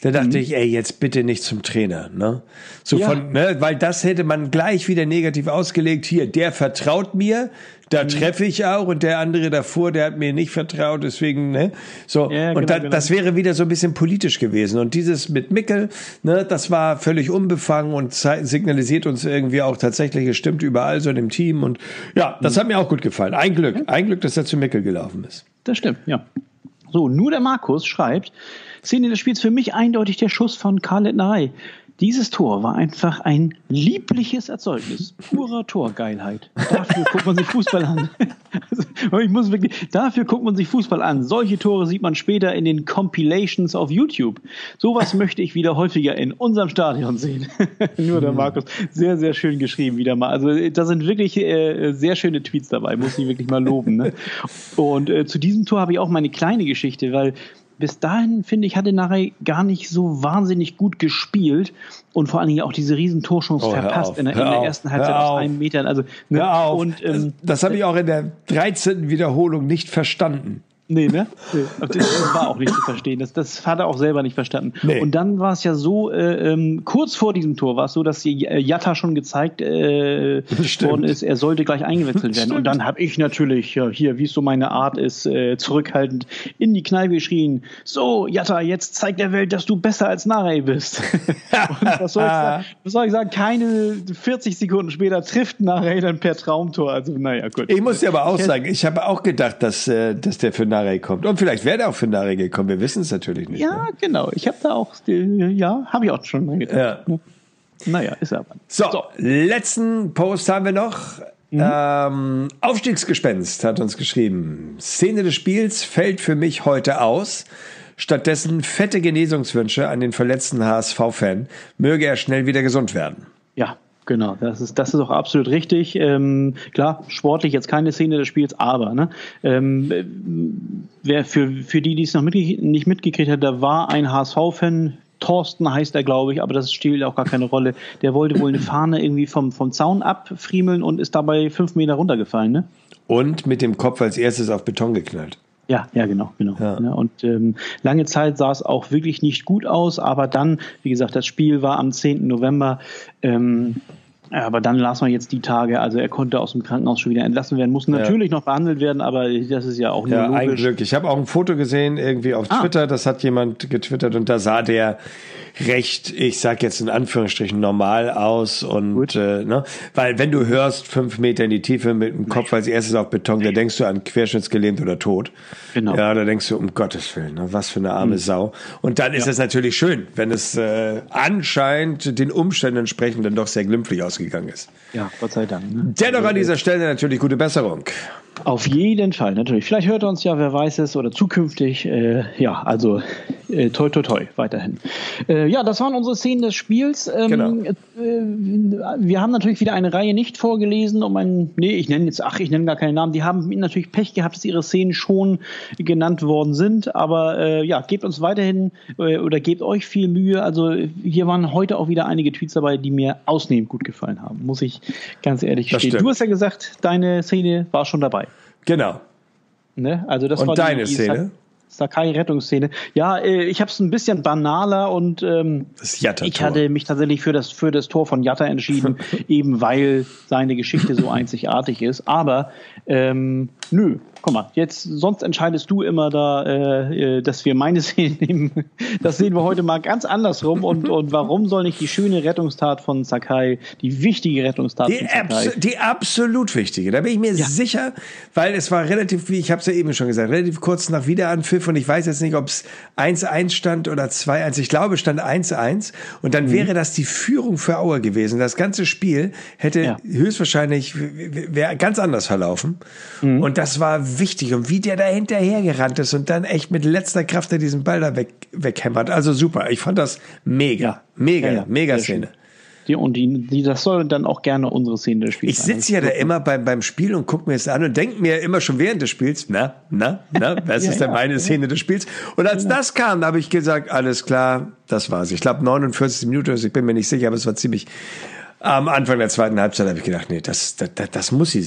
Da dachte mhm. ich, ey, jetzt bitte nicht zum Trainer, ne? So ja. von, ne, weil das hätte man gleich wieder negativ ausgelegt. Hier, der vertraut mir, da mhm. treffe ich auch, und der andere davor, der hat mir nicht vertraut, deswegen, ne? So, ja, und genau, da, genau. das wäre wieder so ein bisschen politisch gewesen. Und dieses mit Mickel, ne, das war völlig unbefangen und signalisiert uns irgendwie auch tatsächlich, es stimmt überall so in dem Team. Und ja, das mhm. hat mir auch gut gefallen. Ein Glück, ein Glück, dass er zu Mickel gelaufen ist. Das stimmt, ja. So, nur der Markus schreibt, Szene des Spiels für mich eindeutig der Schuss von Karl Lettnerei. Dieses Tor war einfach ein liebliches Erzeugnis, purer Torgeilheit. Dafür guckt man sich Fußball an. Also, ich muss wirklich, dafür guckt man sich Fußball an. Solche Tore sieht man später in den Compilations auf YouTube. Sowas möchte ich wieder häufiger in unserem Stadion sehen. Nur der Markus, sehr, sehr schön geschrieben wieder mal. Also da sind wirklich äh, sehr schöne Tweets dabei, muss ich wirklich mal loben. Ne? Und äh, zu diesem Tor habe ich auch meine kleine Geschichte, weil bis dahin, finde ich, hatte Narey gar nicht so wahnsinnig gut gespielt und vor allen Dingen auch diese riesen Torchance oh, verpasst in der, in der ersten Halbzeit aus einem Meter. Also, ne? Hör auf. Und, ähm, das das habe ich auch in der dreizehnten Wiederholung nicht verstanden. Nee, ne? Nee. Das war auch nicht zu verstehen. Das, das hat er auch selber nicht verstanden. Nee. Und dann war es ja so, äh, ähm, kurz vor diesem Tor war es so, dass Jatta schon gezeigt äh, worden ist, er sollte gleich eingewechselt werden. Stimmt. Und dann habe ich natürlich, ja, hier, wie es so meine Art ist, äh, zurückhaltend in die Kneipe geschrien, so, Jatta, jetzt zeig der Welt, dass du besser als Narey bist. Und was soll ich sagen? Was soll ich sagen? Keine vierzig Sekunden später trifft Narey dann per Traumtor. Also, naja, gut. Ich muss dir aber auch ich sagen, ich habe auch gedacht, dass, äh, dass der für Narey kommt. Und vielleicht wäre der auch für Narey gekommen. Wir wissen es natürlich nicht. Ja, ne? Genau. Ich habe da auch, ja, habe ich auch schon mal gedacht. Ja. Naja, ist er aber. So, so, letzten Post haben wir noch. Mhm. Ähm, Aufstiegsgespenst hat uns geschrieben. Szene des Spiels fällt für mich heute aus. Stattdessen fette Genesungswünsche an den verletzten H S V-Fan. Möge er schnell wieder gesund werden. Ja. Genau, das ist, das ist auch absolut richtig. Ähm, klar, sportlich jetzt keine Szene des Spiels, aber ne, ähm, wer für, für die, die es noch mitge- nicht mitgekriegt hat, da war ein H S V-Fan, Thorsten heißt er, glaube ich, aber das spielt auch gar keine Rolle. Der wollte wohl eine Fahne irgendwie vom, vom Zaun abfriemeln und ist dabei fünf Meter runtergefallen. Ne? Und mit dem Kopf als erstes auf Beton geknallt. Ja, ja, genau, genau. Ja. Und ähm, lange Zeit sah es auch wirklich nicht gut aus, aber dann, wie gesagt, das Spiel war am zehnten November, ähm, aber dann las man jetzt die Tage, also er konnte aus dem Krankenhaus schon wieder entlassen werden, muss natürlich ja. noch behandelt werden, aber das ist ja auch nur ja, logisch. Ein Glück. Ich habe auch ein Foto gesehen, irgendwie auf ah. Twitter, das hat jemand getwittert und da sah der recht, ich sag jetzt in Anführungsstrichen, normal aus und äh, ne, weil wenn du hörst, fünf Meter in die Tiefe mit dem Kopf als erstes auf Beton, da denkst du an querschnittsgelähmt oder tot. Genau. Ja, da denkst du, um Gottes Willen, ne, was für eine arme mhm. Sau. Und dann ist ja. es natürlich schön, wenn es äh, anscheinend den Umständen entsprechend dann doch sehr glimpflich ausgegangen ist. Ja, Gott sei Dank. Ne? Dennoch an dieser Stelle natürlich gute Besserung. Auf jeden Fall, natürlich. Vielleicht hört er uns ja, wer weiß es, oder zukünftig. Äh, ja, also äh, toi, toi, toi, weiterhin. Äh, ja, das waren unsere Szenen des Spiels. Ähm, genau. Äh, wir haben natürlich wieder eine Reihe nicht vorgelesen, um einen, nee, ich nenne jetzt, ach, ich nenne gar keinen Namen. Die haben natürlich Pech gehabt, dass ihre Szenen schon genannt worden sind. Aber äh, ja, gebt uns weiterhin äh, oder gebt euch viel Mühe. Also hier waren heute auch wieder einige Tweets dabei, die mir ausnehmend gut gefallen haben, muss ich ganz ehrlich gestehen. Du hast ja gesagt, deine Szene war schon dabei. Genau. Ne? Also das und war deine die, die Szene? Sakai-Rettungsszene. Ja, äh, ich habe es ein bisschen banaler und ähm, das Jatta-Tor. Ich hatte mich tatsächlich für das, für das Tor von Jatta entschieden, eben weil seine Geschichte so einzigartig ist. Aber ähm, nö, guck mal, jetzt, sonst entscheidest du immer da, äh, dass wir meine Szene nehmen. Das sehen wir heute mal ganz andersrum. Und, und warum soll nicht die schöne Rettungstat von Sakai, die wichtige Rettungstat die von Sakai? Abs- die absolut wichtige, da bin ich mir ja. sicher, weil es war relativ, wie ich habe es ja eben schon gesagt, relativ kurz nach Wiederanpfiff und ich weiß jetzt nicht, ob es eins eins stand oder zwei eins. Ich glaube, es stand eins eins und dann mhm. wäre das die Führung für Aue gewesen. Das ganze Spiel hätte ja. höchstwahrscheinlich, wäre ganz anders verlaufen. Mhm. Und das war wichtig. Und wie der da hinterher gerannt ist und dann echt mit letzter Kraft er diesen Ball da weg, weghämmert. Also super. Ich fand das mega, mega, ja, ja. mega Szene. Die, und die, die, das soll dann auch gerne unsere Szene des Spiels Ich sitze ja da immer beim, beim Spiel und gucke mir es an und denke mir immer schon während des Spiels, na, na, na, was ja, ist denn ja, meine ja. Szene des Spiels? Und als genau. das kam, habe ich gesagt, alles klar, das war's. Ich glaube neunundvierzig Minuten, also ich bin mir nicht sicher, aber es war ziemlich am Anfang der zweiten Halbzeit habe ich gedacht, nee, das, das, das muss sie sein.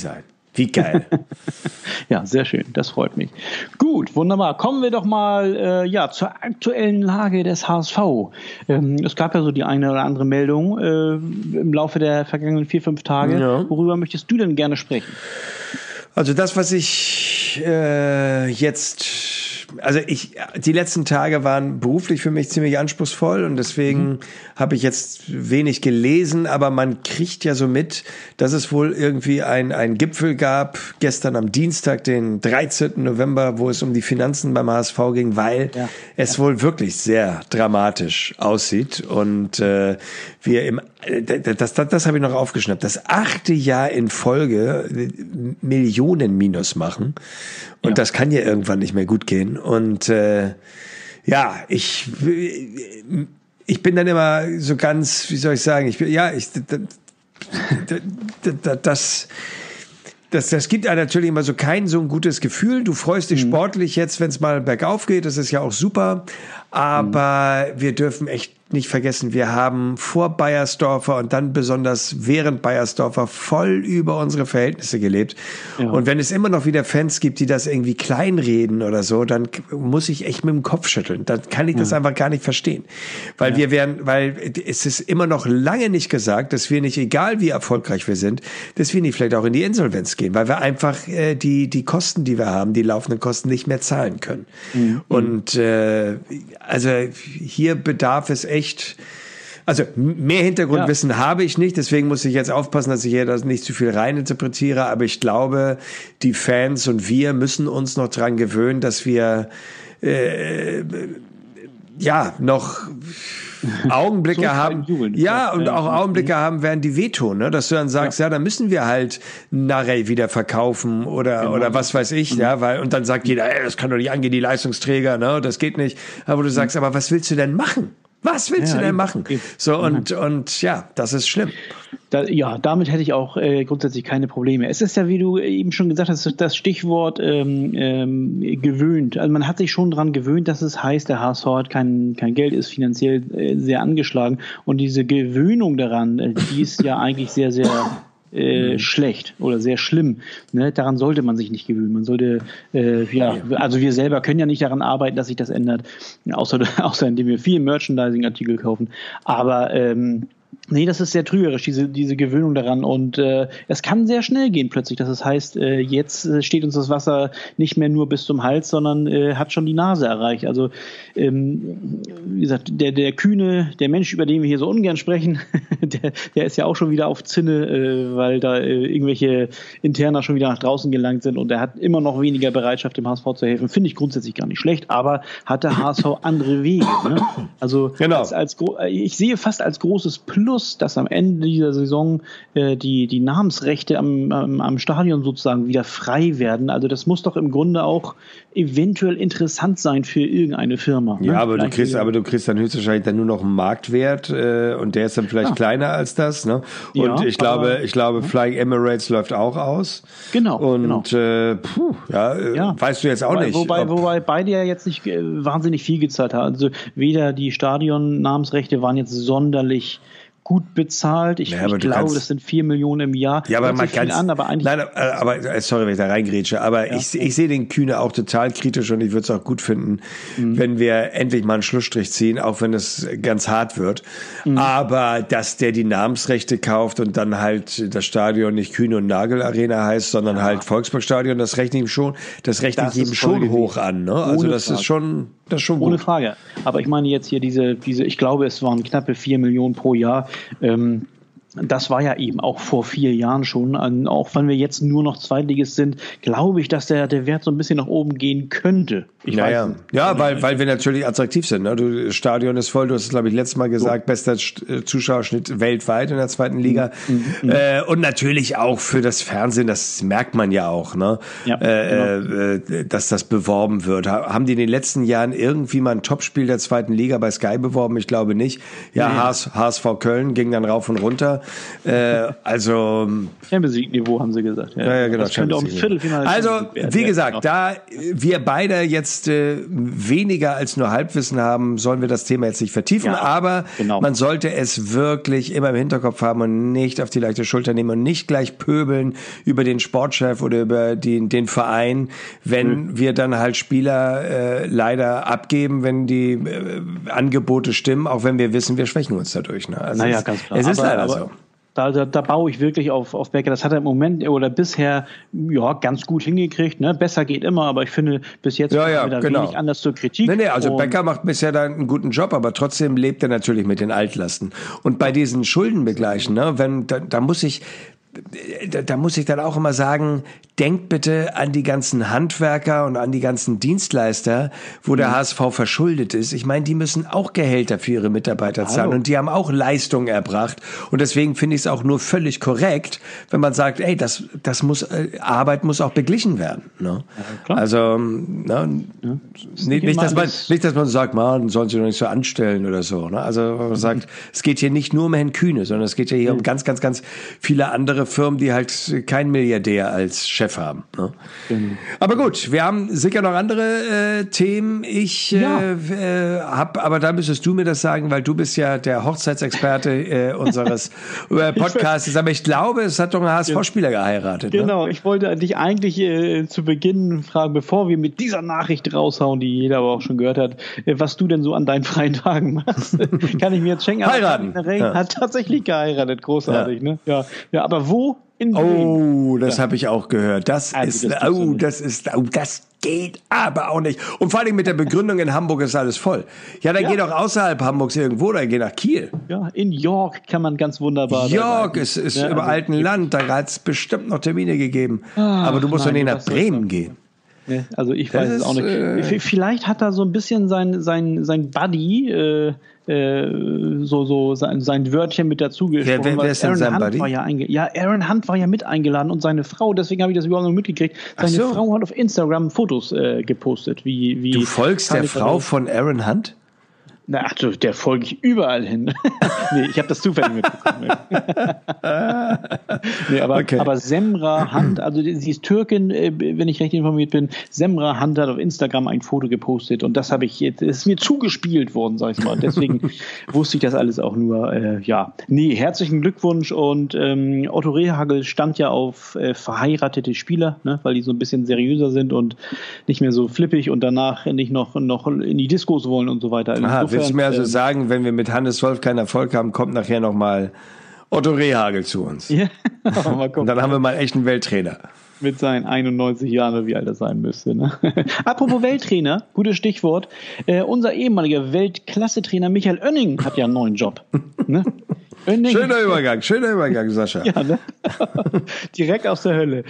Wie geil. Ja, sehr schön. Das freut mich. Gut, wunderbar. Kommen wir doch mal äh, ja, zur aktuellen Lage des H S V. Ähm, es gab ja so die eine oder andere Meldung äh, im Laufe der vergangenen vier, fünf Tage. Ja. Worüber möchtest du denn gerne sprechen? Also das, was ich äh, jetzt... Also ich, die letzten Tage waren beruflich für mich ziemlich anspruchsvoll und deswegen mhm. habe ich jetzt wenig gelesen, aber man kriegt ja so mit, dass es wohl irgendwie ein, ein Gipfel gab, gestern am Dienstag, den dreizehnten November, wo es um die Finanzen beim H S V ging, weil ja. es ja. wohl wirklich sehr dramatisch aussieht und äh, wir im, das, das, das habe ich noch aufgeschnappt, das achte Jahr in Folge Millionen Minus machen. Und ja. das kann ja irgendwann nicht mehr gut gehen. Und äh, ja, ich ich bin dann immer so ganz, wie soll ich sagen, ich bin ja, ich das Das, das gibt einem natürlich immer so kein so ein gutes Gefühl. Du freust dich mhm. sportlich jetzt, wenn es mal bergauf geht. Das ist ja auch super. Aber mhm. wir dürfen echt nicht vergessen, wir haben vor Beiersdorfer und dann besonders während Beiersdorfer voll über unsere Verhältnisse gelebt. Ja. Und wenn es immer noch wieder Fans gibt, die das irgendwie kleinreden oder so, dann muss ich echt mit dem Kopf schütteln. Dann kann ich das ja. einfach gar nicht verstehen. Weil ja. wir werden, weil es ist immer noch lange nicht gesagt, dass wir nicht, egal wie erfolgreich wir sind, dass wir nicht vielleicht auch in die Insolvenz gehen, weil wir einfach äh, die, die Kosten, die wir haben, die laufenden Kosten nicht mehr zahlen können. Mhm. Und äh, also hier bedarf es echt Echt, also mehr Hintergrundwissen ja. habe ich nicht, deswegen muss ich jetzt aufpassen, dass ich hier das nicht zu viel reininterpretiere, aber ich glaube, die Fans und wir müssen uns noch dran gewöhnen, dass wir äh, ja noch Augenblicke so haben, ja, und auch Augenblicke haben werden, die wehtun, ne? Dass du dann sagst, ja, ja dann müssen wir halt Narrey wieder verkaufen oder genau. oder was weiß ich, mhm. ja, weil und dann sagt jeder, ey, das kann doch nicht angehen, die Leistungsträger, ne, das geht nicht. Aber du sagst, mhm. aber was willst du denn machen? Was willst ja, du denn machen? Eben. So und und ja, das ist schlimm. Da, ja, damit hätte ich auch äh, grundsätzlich keine Probleme. Es ist ja, wie du eben schon gesagt hast, das Stichwort ähm, ähm, gewöhnt. Also man hat sich schon dran gewöhnt, dass es heißt, der H S V hat kein kein Geld, ist finanziell äh, sehr angeschlagen und diese Gewöhnung daran, äh, die ist ja eigentlich sehr sehr Äh, mhm. schlecht oder sehr schlimm. Ne? Daran sollte man sich nicht gewöhnen. Man sollte, äh, ja, also wir selber können ja nicht daran arbeiten, dass sich das ändert, außer, außer indem wir viel Merchandising-Artikel kaufen. Aber ähm, nee, das ist sehr trügerisch, diese, diese Gewöhnung daran. Und äh, es kann sehr schnell gehen plötzlich, dass es heißt, äh, jetzt äh, steht uns das Wasser nicht mehr nur bis zum Hals, sondern äh, hat schon die Nase erreicht. Also ähm, wie gesagt, der, der Kühne, der Mensch, über den wir hier so ungern sprechen, der, der ist ja auch schon wieder auf Zinne, äh, weil da äh, irgendwelche Interna schon wieder nach draußen gelangt sind und er hat immer noch weniger Bereitschaft, dem H S V zu helfen. Finde ich grundsätzlich gar nicht schlecht, aber hat der H S V andere Wege. Ne? Also genau. als, als, ich sehe fast als großes Plus, dass am Ende dieser Saison äh, die, die Namensrechte am, am, am Stadion sozusagen wieder frei werden. Also das muss doch im Grunde auch eventuell interessant sein für irgendeine Firma. Ja, ne? aber du kriegst, aber du kriegst dann höchstwahrscheinlich dann nur noch einen Marktwert äh, und der ist dann vielleicht ja. kleiner als das. Ne? Und ja, ich glaube, ich glaube, Flying Emirates läuft auch aus. Genau. Und genau. Äh, puh, ja, äh, ja, weißt du jetzt auch wobei, nicht. Wobei, wobei beide ja jetzt nicht äh, wahnsinnig viel gezahlt haben. Also weder die Stadion-Namensrechte waren jetzt sonderlich gut bezahlt. Ich, ja, ich glaube, kannst, das sind vier Millionen im Jahr. Ja, aber man kann an, aber eigentlich. Nein, aber sorry, wenn ich da reingrätsche, aber ja. ich, ich sehe den Kühne auch total kritisch und ich würde es auch gut finden, mhm. wenn wir endlich mal einen Schlussstrich ziehen, auch wenn es ganz hart wird. Mhm. Aber dass der die Namensrechte kauft und dann halt das Stadion nicht Kühne und Nagel Arena heißt, sondern ja. halt Volksparkstadion, das rechne ich ihm schon, das rechne das ich ihm schon hoch an. Ne? Also das Frage. ist schon, das ist schon gut. Ohne Frage. Aber ich meine jetzt hier diese, diese, ich glaube, es waren knappe vier Millionen pro Jahr. Ähm, das war ja eben auch vor vier Jahren schon. Auch wenn wir jetzt nur noch Zweitligist sind, glaube ich, dass der, der Wert so ein bisschen nach oben gehen könnte. Ich naja. weiß nicht. Ja, weil, weil wir natürlich attraktiv sind. Ne? Du, das Stadion ist voll. Du hast es, glaube ich, letztes Mal gesagt, so. bester Zuschauerschnitt weltweit in der zweiten Liga. Mhm. Äh, und natürlich auch für das Fernsehen, das merkt man ja auch, ne? Ja, äh, genau. äh, dass das beworben wird. Haben die in den letzten Jahren irgendwie mal ein Topspiel der zweiten Liga bei Sky beworben? Ich glaube nicht. Ja, nee. H S V Köln ging dann rauf und runter. Äh, also Champions League Niveau haben sie gesagt. Ja, ja genau. Das könnte auch ein Viertelfinale. Also wie gesagt, da wir beide jetzt äh, weniger als nur Halbwissen haben, sollen wir das Thema jetzt nicht vertiefen. Ja, aber genau. Man sollte es wirklich immer im Hinterkopf haben und nicht auf die leichte Schulter nehmen und nicht gleich pöbeln über den Sportchef oder über den, den Verein, wenn mhm. wir dann halt Spieler äh, leider abgeben, wenn die äh, Angebote stimmen, auch wenn wir wissen, wir schwächen uns dadurch. Ne? Also naja, es, ganz klar. Es ist aber, leider aber so. Da, da, da baue ich wirklich auf, auf Becker. Das hat er im Moment oder bisher ja ganz gut hingekriegt. Ne? Besser geht immer, aber ich finde, bis jetzt ja, ja, wieder genau. wenig anders zur Kritik. Nee, nee, also und Becker macht bisher da einen guten Job, aber trotzdem lebt er natürlich mit den Altlasten. Und bei diesen Schuldenbegleichen, ne, wenn da, da muss ich Da, da muss ich dann auch immer sagen, denkt bitte an die ganzen Handwerker und an die ganzen Dienstleister, wo der mhm. H S V verschuldet ist. Ich meine, die müssen auch Gehälter für ihre Mitarbeiter zahlen Hallo. Und die haben auch Leistungen erbracht. Und deswegen finde ich es auch nur völlig korrekt, wenn man sagt, ey, das, das muss, äh, Arbeit muss auch beglichen werden. Ne? Ja, also, ne, ja. nicht, nicht, dass man, nicht, dass man sagt, man, sollen sie doch nicht so anstellen oder so. Ne? Also, man mhm. sagt, es geht hier nicht nur um Herrn Kühne, sondern es geht ja hier mhm. um ganz, ganz, ganz viele andere Firmen, die halt keinen Milliardär als Chef haben. Ne? Mhm. Aber gut, wir haben sicher noch andere äh, Themen. Ich ja. äh, äh, habe, aber da müsstest du mir das sagen, weil du bist ja der Hochzeitsexperte äh, unseres äh, Podcasts. Aber ich glaube, es hat doch ein H S V-Spieler geheiratet. Genau, ne? Ich wollte dich eigentlich äh, zu Beginn fragen, bevor wir mit dieser Nachricht raushauen, die jeder aber auch schon gehört hat, äh, was du denn so an deinen freien Tagen machst. Kann ich mir jetzt schenken. Heiraten. Ja. Hat tatsächlich geheiratet, großartig. Ja. Ne? Ja. Ja, aber wo? In oh, das ja. habe ich auch gehört. Das also, ist, das oh, das ist, oh, das geht aber auch nicht. Und vor allem mit der Begründung, in Hamburg ist alles voll. Ja, dann ja. geh doch außerhalb Hamburgs irgendwo, dann geh nach Kiel. Ja, in York kann man ganz wunderbar. York ist, ist ja, im also, alten Land, da hat es bestimmt noch Termine gegeben. Ach, aber du musst doch nicht nach Bremen gehen. Ne, also ich weiß es auch nicht. Äh, Vielleicht hat er so ein bisschen sein, sein, sein Buddy, äh, äh, so, so sein, sein Wörtchen mit dazu gesprochen. Wer, wer, wer ist denn sein Hunt Buddy? War ja, einge- ja, Aaron Hunt war ja mit eingeladen und seine Frau, deswegen habe ich das überhaupt noch mitgekriegt. Seine so. Frau hat auf Instagram Fotos äh, gepostet. Wie, wie du folgst der Frau von Aaron Hunt? Na, ach, der folge ich überall hin. Nee, ich habe das zufällig mitbekommen. nee, aber, okay. aber Semra Hunt, also sie ist Türkin, wenn ich recht informiert bin. Semra Hunt hat auf Instagram ein Foto gepostet und das habe ich jetzt, ist mir zugespielt worden, sag ich mal. Deswegen wusste ich das alles auch nur, äh, ja. Nee, herzlichen Glückwunsch und ähm, Otto Rehhagel stand ja auf äh, verheiratete Spieler, ne, weil die so ein bisschen seriöser sind und nicht mehr so flippig und danach nicht noch, noch in die Diskos wollen und so weiter. Aha, willst du mir also sagen, wenn wir mit Hannes Wolf keinen Erfolg haben, kommt nachher nochmal Otto Rehhagel zu uns. Ja, mal gucken. Und dann haben wir mal echt einen Welttrainer. Mit seinen einundneunzig Jahren, oder wie alt das sein müsste. Ne? Apropos Welttrainer, gutes Stichwort. Äh, unser ehemaliger Weltklasse-Trainer Michael Oenning hat ja einen neuen Job. Ne? Oenning. Schöner Übergang, schöner Übergang, Sascha. Ja, ne? Direkt aus der Hölle.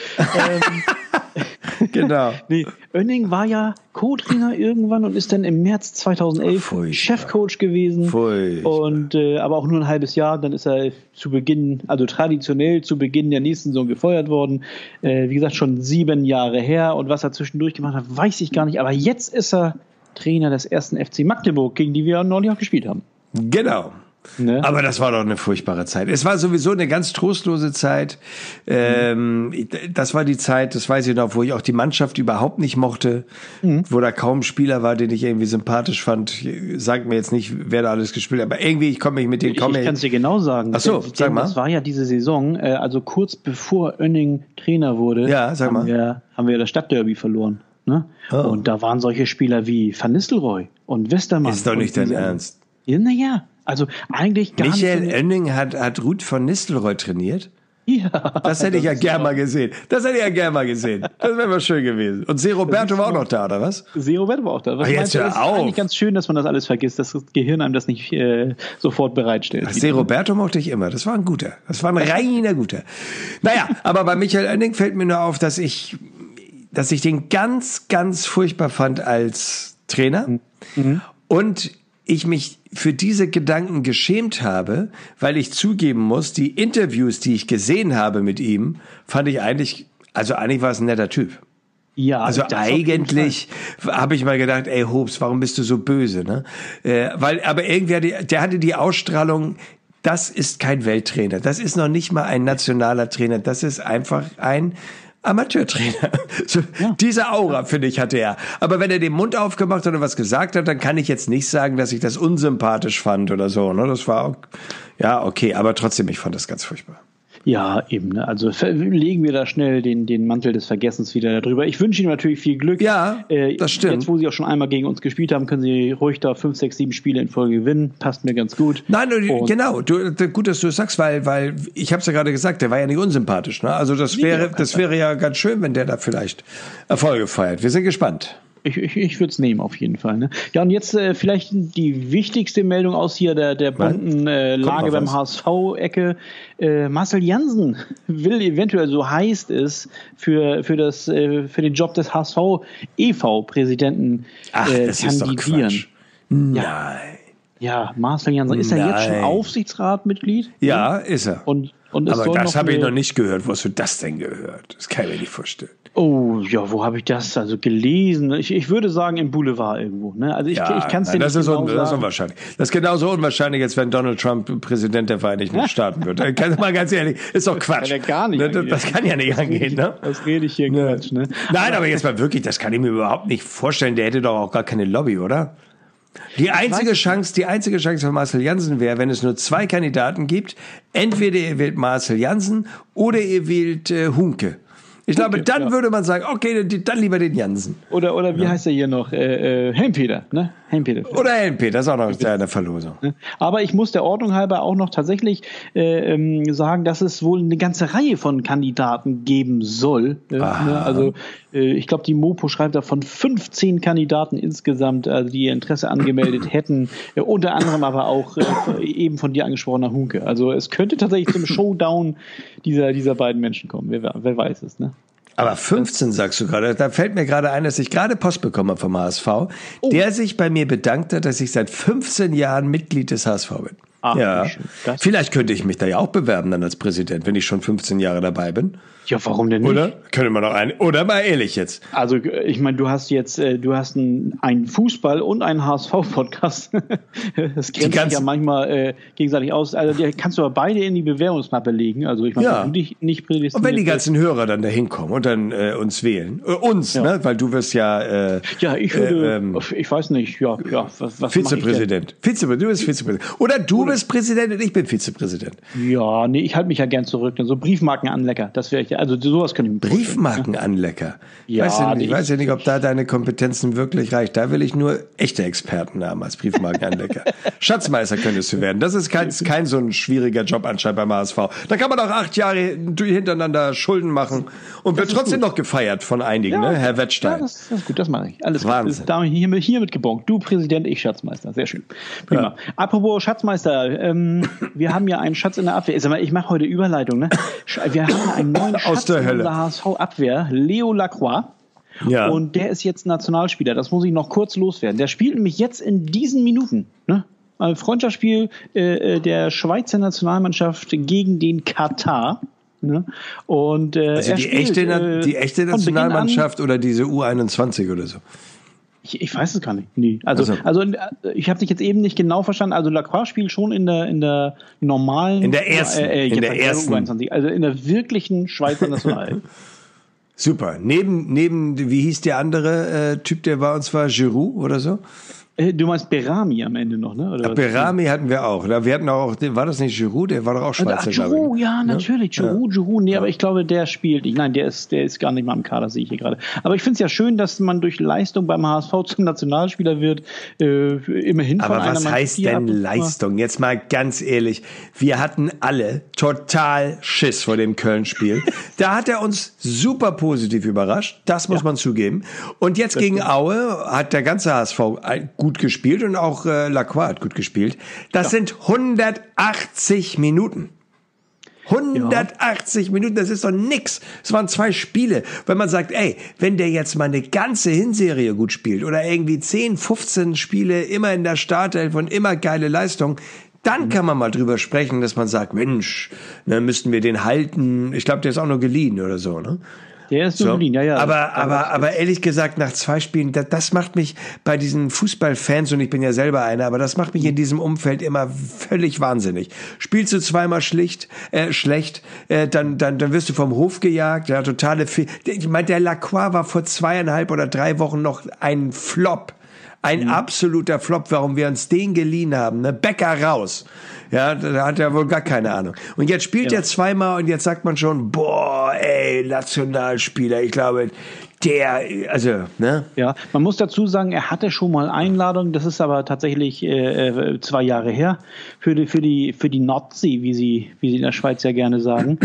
ähm, genau. Nee, Oenning war ja Co-Trainer irgendwann und ist dann im März zweitausendelf Furchtbar. Chefcoach gewesen. Furchtbar. Und äh, aber auch nur ein halbes Jahr. Dann ist er zu Beginn, also traditionell zu Beginn der nächsten Saison gefeuert worden. Äh, wie gesagt, schon sieben Jahre her. Und was er zwischendurch gemacht hat, weiß ich gar nicht. Aber jetzt ist er Trainer des ersten F C Magdeburg, gegen die wir neulich auch gespielt haben. Genau. Ne? Aber das war doch eine furchtbare Zeit. Es war sowieso eine ganz trostlose Zeit. Ähm, das war die Zeit, das weiß ich noch, wo ich auch die Mannschaft überhaupt nicht mochte, mhm. wo da kaum Spieler war, den ich irgendwie sympathisch fand. Sag mir jetzt nicht, wer da alles gespielt hat, aber irgendwie, ich komme mich mit denen... Ich, ich kann es dir genau sagen. Ach so, denn, sag mal. Das war ja diese Saison, also kurz bevor Oenning Trainer wurde, ja, sag mal. Haben, wir, haben wir das Stadtderby verloren. Ne? Oh. Und da waren solche Spieler wie Van Nistelrooy und Westermann. Ist doch nicht dein Ernst. Ja, naja, also eigentlich gar Michael nicht. Michael Oenning hat, hat Ruud van Nistelrooy trainiert? Ja. Das hätte ich ja gern mal gesehen. Das hätte ich ja gern mal gesehen. Das wäre mal schön gewesen. Und Se Roberto war auch noch da, oder was? Se Roberto war auch da. Was Ach, jetzt hör das auf. ist eigentlich ganz schön, dass man das alles vergisst, dass das Gehirn einem das nicht äh, sofort bereitstellt. Ach, Se Roberto mochte ich immer. Das war ein guter. Das war ein reiner guter. Naja, aber bei Michael Oenning fällt mir nur auf, dass ich, dass ich den ganz, ganz furchtbar fand als Trainer. Mhm. Und ich mich für diese Gedanken geschämt habe, weil ich zugeben muss, die Interviews, die ich gesehen habe mit ihm, fand ich eigentlich, also eigentlich war es ein netter Typ. Ja, also eigentlich habe ich mal gedacht, ey Hobbs, warum bist du so böse, ne? Äh, weil, aber irgendwie, der hatte die Ausstrahlung, das ist kein Welttrainer. Das ist noch nicht mal ein nationaler Trainer. Das ist einfach ein Amateurtrainer. So, ja. Diese Aura, finde ich, hatte er. Aber wenn er den Mund aufgemacht hat und was gesagt hat, dann kann ich jetzt nicht sagen, dass ich das unsympathisch fand oder so. Ne? Das war, auch, ja, okay. Aber trotzdem, ich fand das ganz furchtbar. Ja, eben. Ne? Also legen wir da schnell den, den Mantel des Vergessens wieder darüber. Ich wünsche Ihnen natürlich viel Glück. Ja, äh, das stimmt. Jetzt, wo Sie auch schon einmal gegen uns gespielt haben, können Sie ruhig da fünf, sechs, sieben Spiele in Folge gewinnen. Passt mir ganz gut. Nein, und genau. Du, gut, dass du es sagst, weil, weil ich habe es ja gerade gesagt, der war ja nicht unsympathisch. Ne? Also das wäre, das wäre ja ganz schön, wenn der da vielleicht Erfolge feiert. Wir sind gespannt. Ich, ich, ich würde es nehmen, auf jeden Fall. Ne? Ja, und jetzt äh, vielleicht die wichtigste Meldung aus hier der, der bunten äh, Lage beim H S V-Ecke. Äh, Marcel Jansen will eventuell, so heißt es, für, für, das, äh, für den Job des H S V-E V-Präsidenten äh, das kandidieren. Ist doch Quatsch. Nein. Ja, ja, Marcel Jansen. Ist Nein. er jetzt schon Aufsichtsratmitglied? Ja, ist er. Und, und aber das habe ich noch nicht gehört. Wo hast du das denn gehört? Das kann ich mir nicht vorstellen. Oh, ja, wo habe ich das also gelesen? Ich, ich würde sagen im Boulevard irgendwo. Ne? Also ich, ja, ich kann es dir nicht nicht genau un, sagen. Das ist unwahrscheinlich. Das ist genauso unwahrscheinlich, als wenn Donald Trump Präsident der Vereinigten Staaten wird. Mal ganz ehrlich, ist doch Quatsch. Das kann ja gar nicht das, das kann ja nicht das angehen. Ich, ne? Das rede ich hier ne. Quatsch. Ne? Nein, aber jetzt mal wirklich, das kann ich mir überhaupt nicht vorstellen. Der hätte doch auch gar keine Lobby, oder? Die einzige Chance, die einzige Chance für Marcel Jansen wäre, wenn es nur zwei Kandidaten gibt. Entweder ihr wählt Marcel Jansen oder ihr wählt äh, Hunke. Ich glaube, dann ja. würde man sagen, okay, dann lieber den Jansen. Oder, oder wie ja. heißt er hier noch? Äh, äh, Helmpeter, ne? Helmpeter. Oder Helmpeter, das ist auch noch eine Verlosung. Aber ich muss der Ordnung halber auch noch tatsächlich äh, ähm, sagen, dass es wohl eine ganze Reihe von Kandidaten geben soll. Äh, ne? Also äh, ich glaube, die Mopo schreibt da von fünfzehn Kandidaten insgesamt, also die ihr Interesse angemeldet hätten. Äh, unter anderem aber auch äh, eben von dir angesprochener Hunke. Also es könnte tatsächlich zum Showdown dieser, dieser beiden Menschen kommen. Wer, wer weiß es, ne? Aber fünfzehn sagst du gerade. Da fällt mir gerade ein, dass ich gerade Post bekommen habe vom H S V, oh. der sich bei mir bedankt hat, dass ich seit fünfzehn Jahren Mitglied des H S V bin. Ach, ja. Vielleicht könnte ich mich da ja auch bewerben dann als Präsident, wenn ich schon fünfzehn Jahre dabei bin. Ja, warum denn nicht? Oder? Könnte man doch ein, oder mal ehrlich jetzt. Also, ich meine, du hast jetzt, du hast einen Fußball- und einen H S V-Podcast. Das grenzt sich ja manchmal äh, gegenseitig aus. Also, die kannst du aber beide in die Bewerbungsmappe legen. Also, ich meine, ja. du dich nicht prädestiniert. Und wenn die ganzen Hörer dann da hinkommen und dann äh, uns wählen. Äh, uns, ja. ne? Weil du wirst ja. Äh, ja, ich würde, äh, ähm, ich weiß nicht, ja, ja, was, was Vizepräsident. Vizepräsident. Du bist Vizepräsident. Oder du oder, bist Präsident und ich bin Vizepräsident. Ja, nee, ich halte mich ja gern zurück. So Briefmarkenanlecker, das wäre ich. Also sowas könnte ich mir Briefmarkenanlecker. Ja, weiß ja nicht, ich ich weiß ja nicht, ob da deine Kompetenzen wirklich reicht. Da will ich nur echte Experten haben als Briefmarkenanlecker. Schatzmeister könntest du werden. Das ist kein, kein so ein schwieriger Job anscheinend beim H S V. Da kann man auch acht Jahre hintereinander Schulden machen und das wird trotzdem gut. Noch gefeiert von einigen, ja, ne? Herr Wettstein. Ja, das, das ist gut, das mache ich. Alles Wahnsinn. Da hiermit, hiermit gebongt. Du Präsident, ich Schatzmeister. Sehr schön. Prima. Ja. Apropos Schatzmeister, ähm, wir haben ja einen Schatz in der Abwehr. Sag mal, ich mache heute Überleitung, ne? Wir haben einen neuen Schatz Aus der Hölle. in der H S V-Abwehr, Leo Lacroix. Ja. Und der ist jetzt Nationalspieler. Das muss ich noch kurz loswerden. Der spielt nämlich jetzt in diesen Minuten, ne? Ein Freundschaftsspiel äh, der Schweizer Nationalmannschaft gegen den Katar. Ne? Und, äh, also die, spielt, echte, äh, die echte Nationalmannschaft oder diese U einundzwanzig oder so? Ich, ich weiß es gar nicht. Nee. Also, also, also ich habe dich jetzt eben nicht genau verstanden. Also Lacroix spielt schon in der in der normalen, in der ersten, äh, äh, in der ersten, U einundzwanzig, also in der wirklichen Schweizer National. Super. Neben neben wie hieß der andere äh, Typ, der bei uns war, Giroud oder so? Du meinst Berami am Ende noch, ne? Oder ja, Berami hatten wir auch. Wir hatten auch, war das nicht Giroud? Der war doch auch Schweizer, glaube ich. Giroud, ja, natürlich. Ja? Giroud, Giroud. Nee, ja. aber ich glaube, der spielt. Ich, nein, der ist, der ist gar nicht mal im Kader, sehe ich hier gerade. Aber ich finde es ja schön, dass man durch Leistung beim H S V zum Nationalspieler wird. Äh, immerhin von aber einer was heißt denn Leistung? Jetzt mal ganz ehrlich. Wir hatten alle total Schiss vor dem Köln-Spiel. Da hat er uns super positiv überrascht. Das muss ja. man zugeben. Und jetzt das gegen stimmt. Aue hat der ganze H S V gut gespielt und auch äh, Lacroix hat gut gespielt. Das ja. sind hundertachtzig Minuten. hundertachtzig ja. Minuten, das ist doch nix. Es waren zwei Spiele. Wenn man sagt, ey, wenn der jetzt mal eine ganze Hinserie gut spielt oder irgendwie zehn, fünfzehn Spiele immer in der Startelf und immer geile Leistung, dann mhm. kann man mal drüber sprechen, dass man sagt, Mensch, ne, müssten wir den halten. Ich glaube, der ist auch nur geliehen oder so, ne? Der ist nur so. Berlin, ja, ja. Aber, aber, aber ehrlich gesagt, nach zwei Spielen, das, das macht mich bei diesen Fußballfans, und ich bin ja selber einer, aber das macht mich in diesem Umfeld immer völlig wahnsinnig. Spielst du zweimal schlicht, äh, schlecht, äh, dann, dann, dann wirst du vom Hof gejagt, ja, totale, Fe- ich meine, der Lacroix war vor zweieinhalb oder drei Wochen noch ein Flop. Ein mhm. absoluter Flop, warum wir uns den geliehen haben, ne? Becker raus. Ja, da hat er wohl gar keine Ahnung. Und jetzt spielt ja. er zweimal und jetzt sagt man schon, boah, ey, Nationalspieler, ich glaube, der, also, ne? Ja, man muss dazu sagen, er hatte schon mal Einladung, das ist aber tatsächlich äh, zwei Jahre her, für die, für die, für die Nordsee, wie sie, wie sie in der Schweiz ja gerne sagen.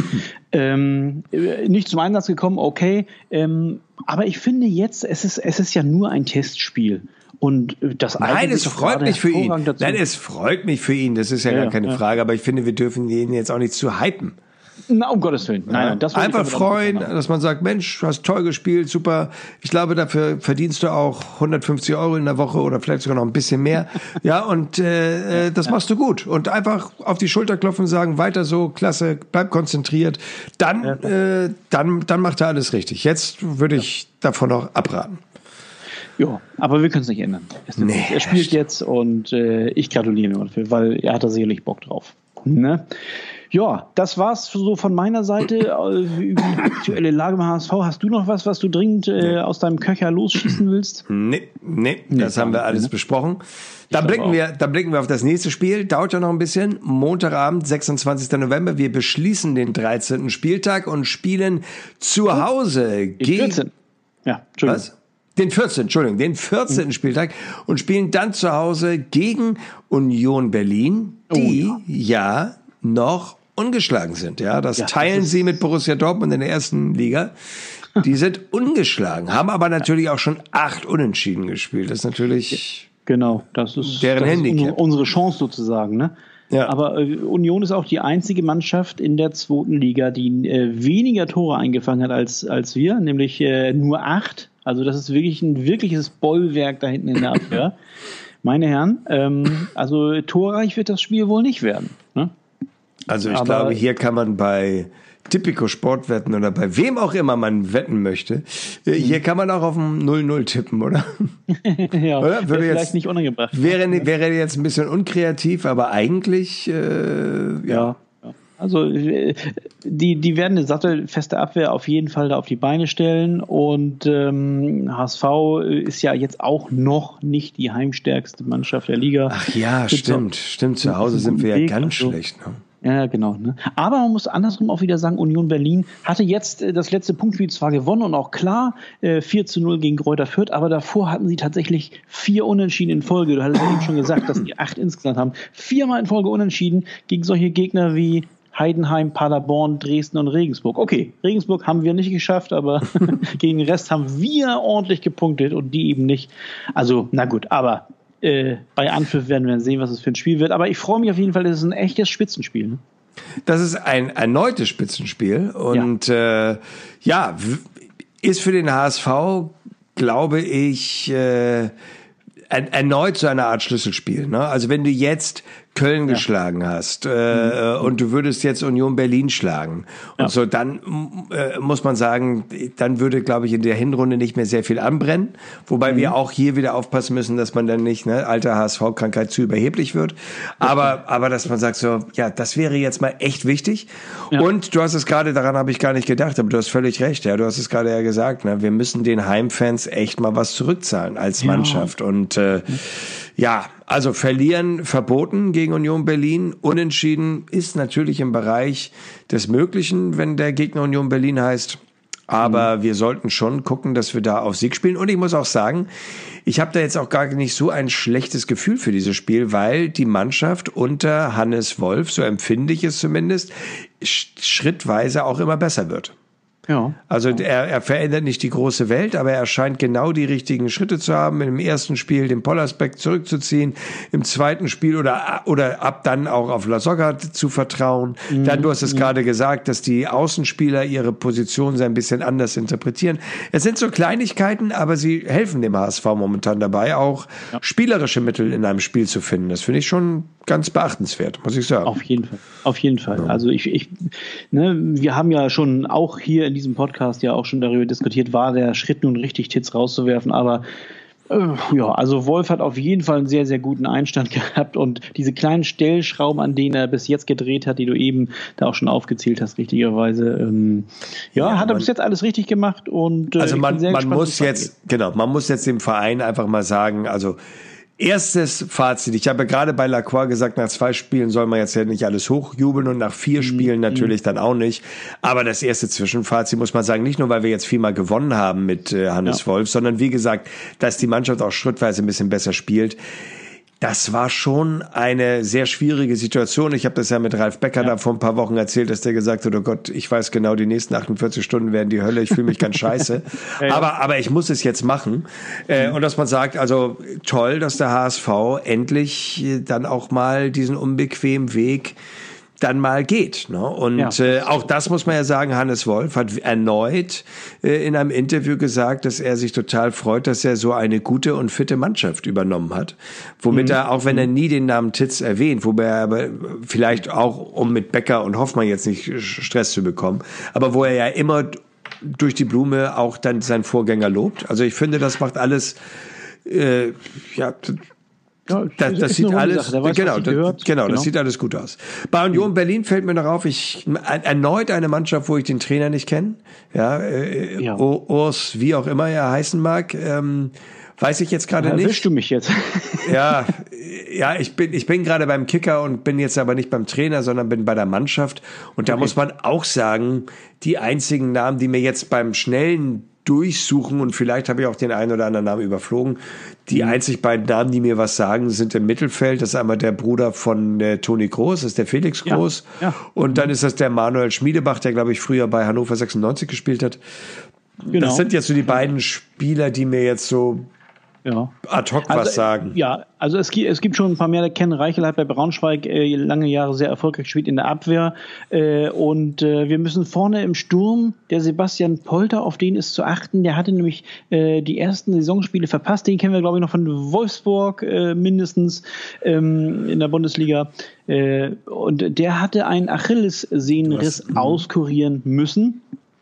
ähm, nicht zum Einsatz gekommen, okay, ähm, aber ich finde jetzt, es ist, es ist ja nur ein Testspiel. Und das Nein, es freut mich für ihn. Dazu. Nein, es freut mich für ihn. Das ist ja, ja gar keine ja. Frage. Aber ich finde, wir dürfen ihn jetzt auch nicht zu hypen. Na, um Gottes Willen. Nein, nein, das einfach freuen, dass man sagt, Mensch, du hast toll gespielt, super. Ich glaube, dafür verdienst du auch hundertfünfzig Euro in der Woche oder vielleicht sogar noch ein bisschen mehr. Ja, und äh, das machst du gut. Und einfach auf die Schulter klopfen und sagen, weiter so, klasse, bleib konzentriert. Dann, ja. äh, dann, dann macht er alles richtig. Jetzt würde ich davon noch abraten. Ja, aber wir können es nicht ändern. Nee, er spielt jetzt und äh, ich gratuliere ihm dafür, weil er hat da sicherlich Bock drauf. Ne? Ja, das war's so von meiner Seite über die aktuelle Lage beim H S V. Hast du noch was, was du dringend äh, aus deinem Köcher losschießen willst? Nee, nee, das nee, haben wir alles ne? besprochen. Dann blicken, wir, dann blicken wir auf das nächste Spiel. Dauert ja noch ein bisschen. Montagabend, sechsundzwanzigster November. Wir beschließen den dreizehnten Spieltag und spielen zu Hause gegen... vierzehn. Ja, Entschuldigung. Was? Den vierzehnten, Entschuldigung, den vierzehnten Mhm. Spieltag und spielen dann zu Hause gegen Union Berlin, die oh, ja. ja noch ungeschlagen sind. Ja, das ja, teilen das sie mit Borussia Dortmund in der ersten Liga. Die sind ungeschlagen, haben aber natürlich auch schon acht Unentschieden gespielt. Das ist natürlich genau, das ist deren das Handicap. Ist unsere Chance sozusagen, ne? Ja. Aber äh, Union ist auch die einzige Mannschaft in der zweiten Liga, die äh, weniger Tore eingefangen hat als, als wir, nämlich äh, nur acht. Also das ist wirklich ein wirkliches Bollwerk da hinten in der Abwehr. Meine Herren, ähm, also torreich wird das Spiel wohl nicht werden. Ne? Also ich Aber, glaube, hier kann man bei Tipico Sportwetten oder bei wem auch immer man wetten möchte, hier kann man auch auf ein null null tippen, oder? ja, oder? Würde vielleicht jetzt, nicht unangebracht. Wäre, wäre jetzt ein bisschen unkreativ, aber eigentlich, äh, ja. ja. Also die, die werden eine sattelfeste Abwehr auf jeden Fall da auf die Beine stellen und ähm, H S V ist ja jetzt auch noch nicht die heimstärkste Mannschaft der Liga. Ach ja, stimmt, stimmt. Zu Hause sind wir ja ganz also, schlecht. Ne? Ja, genau. Ne? Aber man muss andersrum auch wieder sagen, Union Berlin hatte jetzt äh, das letzte Punktspiel zwar gewonnen und auch klar äh, vier zu null gegen Greuther Fürth, aber davor hatten sie tatsächlich vier Unentschieden in Folge. Du hattest ja eben schon gesagt, dass sie acht insgesamt haben. Viermal in Folge Unentschieden gegen solche Gegner wie Heidenheim, Paderborn, Dresden und Regensburg. Okay, Regensburg haben wir nicht geschafft, aber gegen den Rest haben wir ordentlich gepunktet und die eben nicht. Also, na gut, aber äh, bei Anpfiff werden wir sehen, was es für ein Spiel wird. Aber ich freue mich auf jeden Fall, das ist ein echtes Spitzenspiel. Ne? Das ist ein erneutes Spitzenspiel und ja, äh, ja ist für den H S V, glaube ich, äh, erneut so eine Art Schlüsselspiel. Ne? Also wenn du jetzt Köln ja. geschlagen hast äh, mhm. und du würdest jetzt Union Berlin schlagen und ja. so, dann äh, muss man sagen, dann würde, glaube ich, in der Hinrunde nicht mehr sehr viel anbrennen, wobei mhm. wir auch hier wieder aufpassen müssen, dass man dann nicht, ne, alter H S V-Krankheit zu überheblich wird, aber aber dass man sagt so, ja, das wäre jetzt mal echt wichtig ja. und du hast es gerade, daran habe ich gar nicht gedacht, aber du hast völlig recht, ja, du hast es gerade ja gesagt, ne, wir müssen den Heimfans echt mal was zurückzahlen als ja. Mannschaft und äh, ja, also verlieren verboten gegen Union Berlin. Unentschieden ist natürlich im Bereich des Möglichen, wenn der Gegner Union Berlin heißt. Aber mhm. wir sollten schon gucken, dass wir da auf Sieg spielen. Und ich muss auch sagen, ich habe da jetzt auch gar nicht so ein schlechtes Gefühl für dieses Spiel, weil die Mannschaft unter Hannes Wolf, so empfinde ich es zumindest, schrittweise auch immer besser wird. Ja. Also er, er verändert nicht die große Welt, aber er scheint genau die richtigen Schritte zu haben, im ersten Spiel den Pollersbeck zurückzuziehen, im zweiten Spiel oder oder ab dann auch auf Lasogga zu vertrauen. Mhm. Dann, du hast es mhm. gerade gesagt, dass die Außenspieler ihre Position so ein bisschen anders interpretieren. Es sind so Kleinigkeiten, aber sie helfen dem H S V momentan dabei, auch ja. spielerische Mittel in einem Spiel zu finden. Das finde ich schon ganz beachtenswert, muss ich sagen. Auf jeden Fall, auf jeden Fall. Ja. Also ich, ich ne, wir haben ja schon auch hier in in diesem Podcast ja auch schon darüber diskutiert, war der Schritt nun richtig, Titz rauszuwerfen, aber ja, also Wolf hat auf jeden Fall einen sehr, sehr guten Einstand gehabt und diese kleinen Stellschrauben, an denen er bis jetzt gedreht hat, die du eben da auch schon aufgezählt hast, richtigerweise, ähm, ja, ja, hat er bis jetzt alles richtig gemacht und äh, also man, man muss jetzt, genau, man muss jetzt dem Verein einfach mal sagen, also erstes Fazit, ich habe ja gerade bei Lacroix gesagt, nach zwei Spielen soll man jetzt ja nicht alles hochjubeln und nach vier Spielen natürlich mhm. dann auch nicht. Aber das erste Zwischenfazit muss man sagen, nicht nur, weil wir jetzt viermal gewonnen haben mit äh, Hannes ja. Wolf, sondern wie gesagt, dass die Mannschaft auch schrittweise ein bisschen besser spielt. Das war schon eine sehr schwierige Situation. Ich habe das ja mit Ralf Becker ja. da vor ein paar Wochen erzählt, dass der gesagt hat, oh Gott, ich weiß genau, die nächsten achtundvierzig Stunden werden die Hölle, ich fühle mich ganz scheiße. ja, ja. Aber, aber ich muss es jetzt machen. Äh, und dass man sagt, also toll, dass der H S V endlich dann auch mal diesen unbequemen Weg dann mal geht. Ne? Und ja. äh, auch das muss man ja sagen, Hannes Wolf hat erneut äh, in einem Interview gesagt, dass er sich total freut, dass er so eine gute und fitte Mannschaft übernommen hat. Womit mhm. er, auch wenn er nie den Namen Titz erwähnt, wobei er aber vielleicht auch, um mit Becker und Hoffmann jetzt nicht Stress zu bekommen, aber wo er ja immer durch die Blume auch dann seinen Vorgänger lobt. Also ich finde, das macht alles äh, ja Ja, das, das sieht alles, weiß, genau, das, genau, genau, das sieht alles gut aus. Bei Union mhm. Berlin fällt mir noch auf, ich, erneut eine Mannschaft, wo ich den Trainer nicht kenne, ja, äh, ja. Urs, wie auch immer er heißen mag, ähm, weiß ich jetzt gerade nicht. Erwischst du mich jetzt? ja, ja, ich bin, ich bin gerade beim Kicker und bin jetzt aber nicht beim Trainer, sondern bin bei der Mannschaft. Und da okay. muss man auch sagen, die einzigen Namen, die mir jetzt beim schnellen Durchsuchen, und vielleicht habe ich auch den einen oder anderen Namen überflogen. Die mhm. einzig beiden Namen, die mir was sagen, sind im Mittelfeld. Das ist einmal der Bruder von äh, Toni Groß, das ist der Felix Groß. Ja, ja. Und dann ist das der Manuel Schmiedebach, der, glaube ich, früher bei Hannover sechsundneunzig gespielt hat. Genau. Das sind jetzt so die beiden Spieler, die mir jetzt so ja. ad hoc also, was sagen. Ja, also es gibt, es gibt schon ein paar mehr, der Ken Reichel hat bei Braunschweig äh, lange Jahre sehr erfolgreich gespielt in der Abwehr äh, und äh, wir müssen vorne im Sturm, der Sebastian Polter, auf den ist zu achten, der hatte nämlich äh, die ersten Saisonspiele verpasst, den kennen wir glaube ich noch von Wolfsburg äh, mindestens ähm, in der Bundesliga äh, und der hatte einen Achillessehnenriss auskurieren müssen.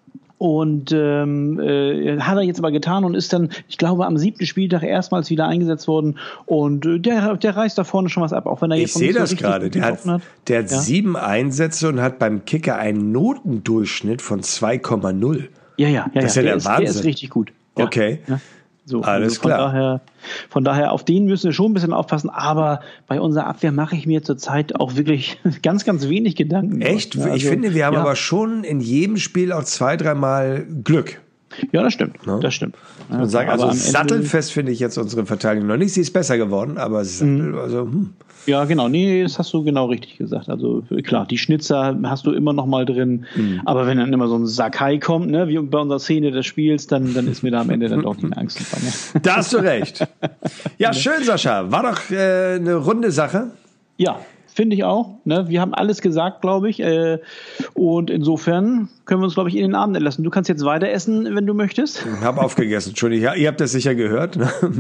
Und ähm, äh, hat er jetzt aber getan und ist dann, ich glaube, am siebten Spieltag erstmals wieder eingesetzt worden. Und äh, der, der reißt da vorne schon was ab, auch wenn er jetzt Ich sehe das gerade. Der hat, hat. Der hat ja. sieben Einsätze und hat beim Kicker einen Notendurchschnitt von zwei Komma null. Ja, ja, ja. Das ist ja, ja der, der Wahnsinn. Ist, der ist richtig gut. Ja. Okay. Ja. So, Alles also von klar. Daher, von daher, auf den müssen wir schon ein bisschen aufpassen, aber bei unserer Abwehr mache ich mir zurzeit auch wirklich ganz, ganz wenig Gedanken. Echt? Also, ich finde, wir haben ja. aber schon in jedem Spiel auch zwei, dreimal Glück. Ja, das stimmt. No? Das stimmt. Ich würde sagen, also sattelfest finde ich jetzt unsere Verteidigung noch nicht. Sie ist besser geworden, aber Sattel, also, hm. Ja, genau. Nee, das hast du genau richtig gesagt. Also klar, die Schnitzer hast du immer noch mal drin. Mhm. Aber wenn dann immer so ein Sakai kommt, ne, wie bei unserer Szene des Spiels, dann, dann ist mir da am Ende dann doch die Angst gefangen. Da hast du recht. Ja, schön, Sascha. War doch äh, eine runde Sache. Ja, finde ich auch. Ne? Wir haben alles gesagt, glaube ich. Äh, und insofern können wir uns, glaube ich, in den Abend entlassen. Du kannst jetzt weiter essen, wenn du möchtest. Ich habe aufgegessen. Entschuldigung, ja, ihr habt das sicher gehört.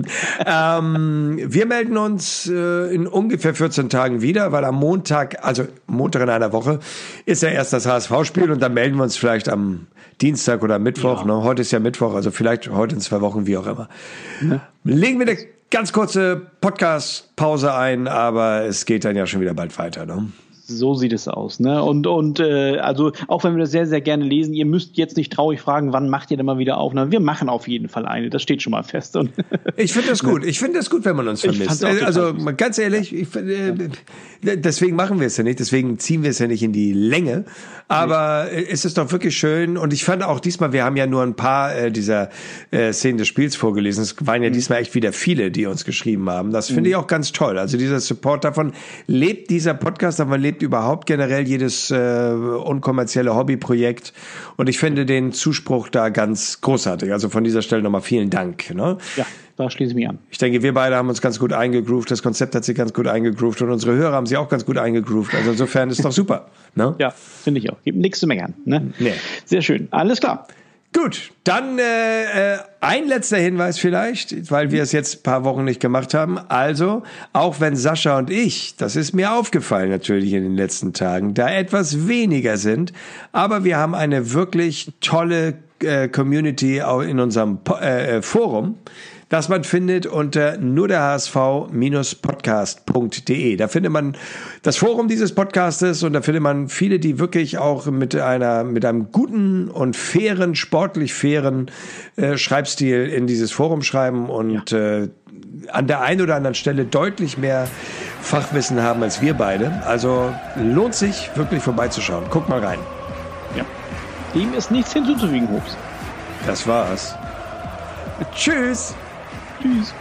ähm, wir melden uns äh, in ungefähr vierzehn Tagen wieder, weil am Montag, also Montag in einer Woche, ist ja erst das H S V-Spiel und dann melden wir uns vielleicht am Dienstag oder Mittwoch. Ja. Ne? Heute ist ja Mittwoch, also vielleicht heute in zwei Wochen, wie auch immer. Ja. Legen wir eine ganz kurze Podcast-Pause ein, aber es geht dann ja schon wieder bald weiter, ne? So sieht es aus, ne? Und, und äh, also auch wenn wir das sehr, sehr gerne lesen, ihr müsst jetzt nicht traurig fragen, wann macht ihr denn mal wieder Aufnahmen? Wir machen auf jeden Fall eine, das steht schon mal fest. Und ich finde das gut, ich finde das gut, wenn man uns vermisst. Also ganz ehrlich, ich, äh, deswegen machen wir es ja nicht, deswegen ziehen wir es ja nicht in die Länge, aber nicht. Es ist doch wirklich schön und ich fand auch diesmal, wir haben ja nur ein paar äh, dieser äh, Szenen des Spiels vorgelesen, es waren ja mhm. diesmal echt wieder viele, die uns geschrieben haben. Das finde mhm. ich auch ganz toll, also dieser Support, davon lebt dieser Podcast, davon lebt überhaupt generell jedes äh, unkommerzielle Hobbyprojekt und ich finde den Zuspruch da ganz großartig. Also von dieser Stelle nochmal vielen Dank. Ne? Ja, da schließe ich mich an. Ich denke, wir beide haben uns ganz gut eingegroovt, das Konzept hat sich ganz gut eingegroovt und unsere Hörer haben sich auch ganz gut eingegroovt. Also insofern ist doch super. Ne? Ja, finde ich auch. Gibt nichts zu meckern. Ne? Nee. Sehr schön. Alles klar. Gut, dann äh, ein letzter Hinweis vielleicht, weil wir es jetzt ein paar Wochen nicht gemacht haben. Also, auch wenn Sascha und ich, das ist mir aufgefallen natürlich in den letzten Tagen, da etwas weniger sind, aber wir haben eine wirklich tolle äh, Community auch in unserem äh, Forum, das man findet unter nur der H S V Podcast punkt de. Da findet man das Forum dieses Podcastes und da findet man viele, die wirklich auch mit einer mit einem guten und fairen, sportlich fairen äh, Schreibstil in dieses Forum schreiben und ja. äh, an der einen oder anderen Stelle deutlich mehr Fachwissen haben als wir beide. Also lohnt sich wirklich vorbeizuschauen. Guck mal rein. Ja. Dem ist nichts hinzuzufügen, Hobbs. Das war's. Tschüss. Tschüss.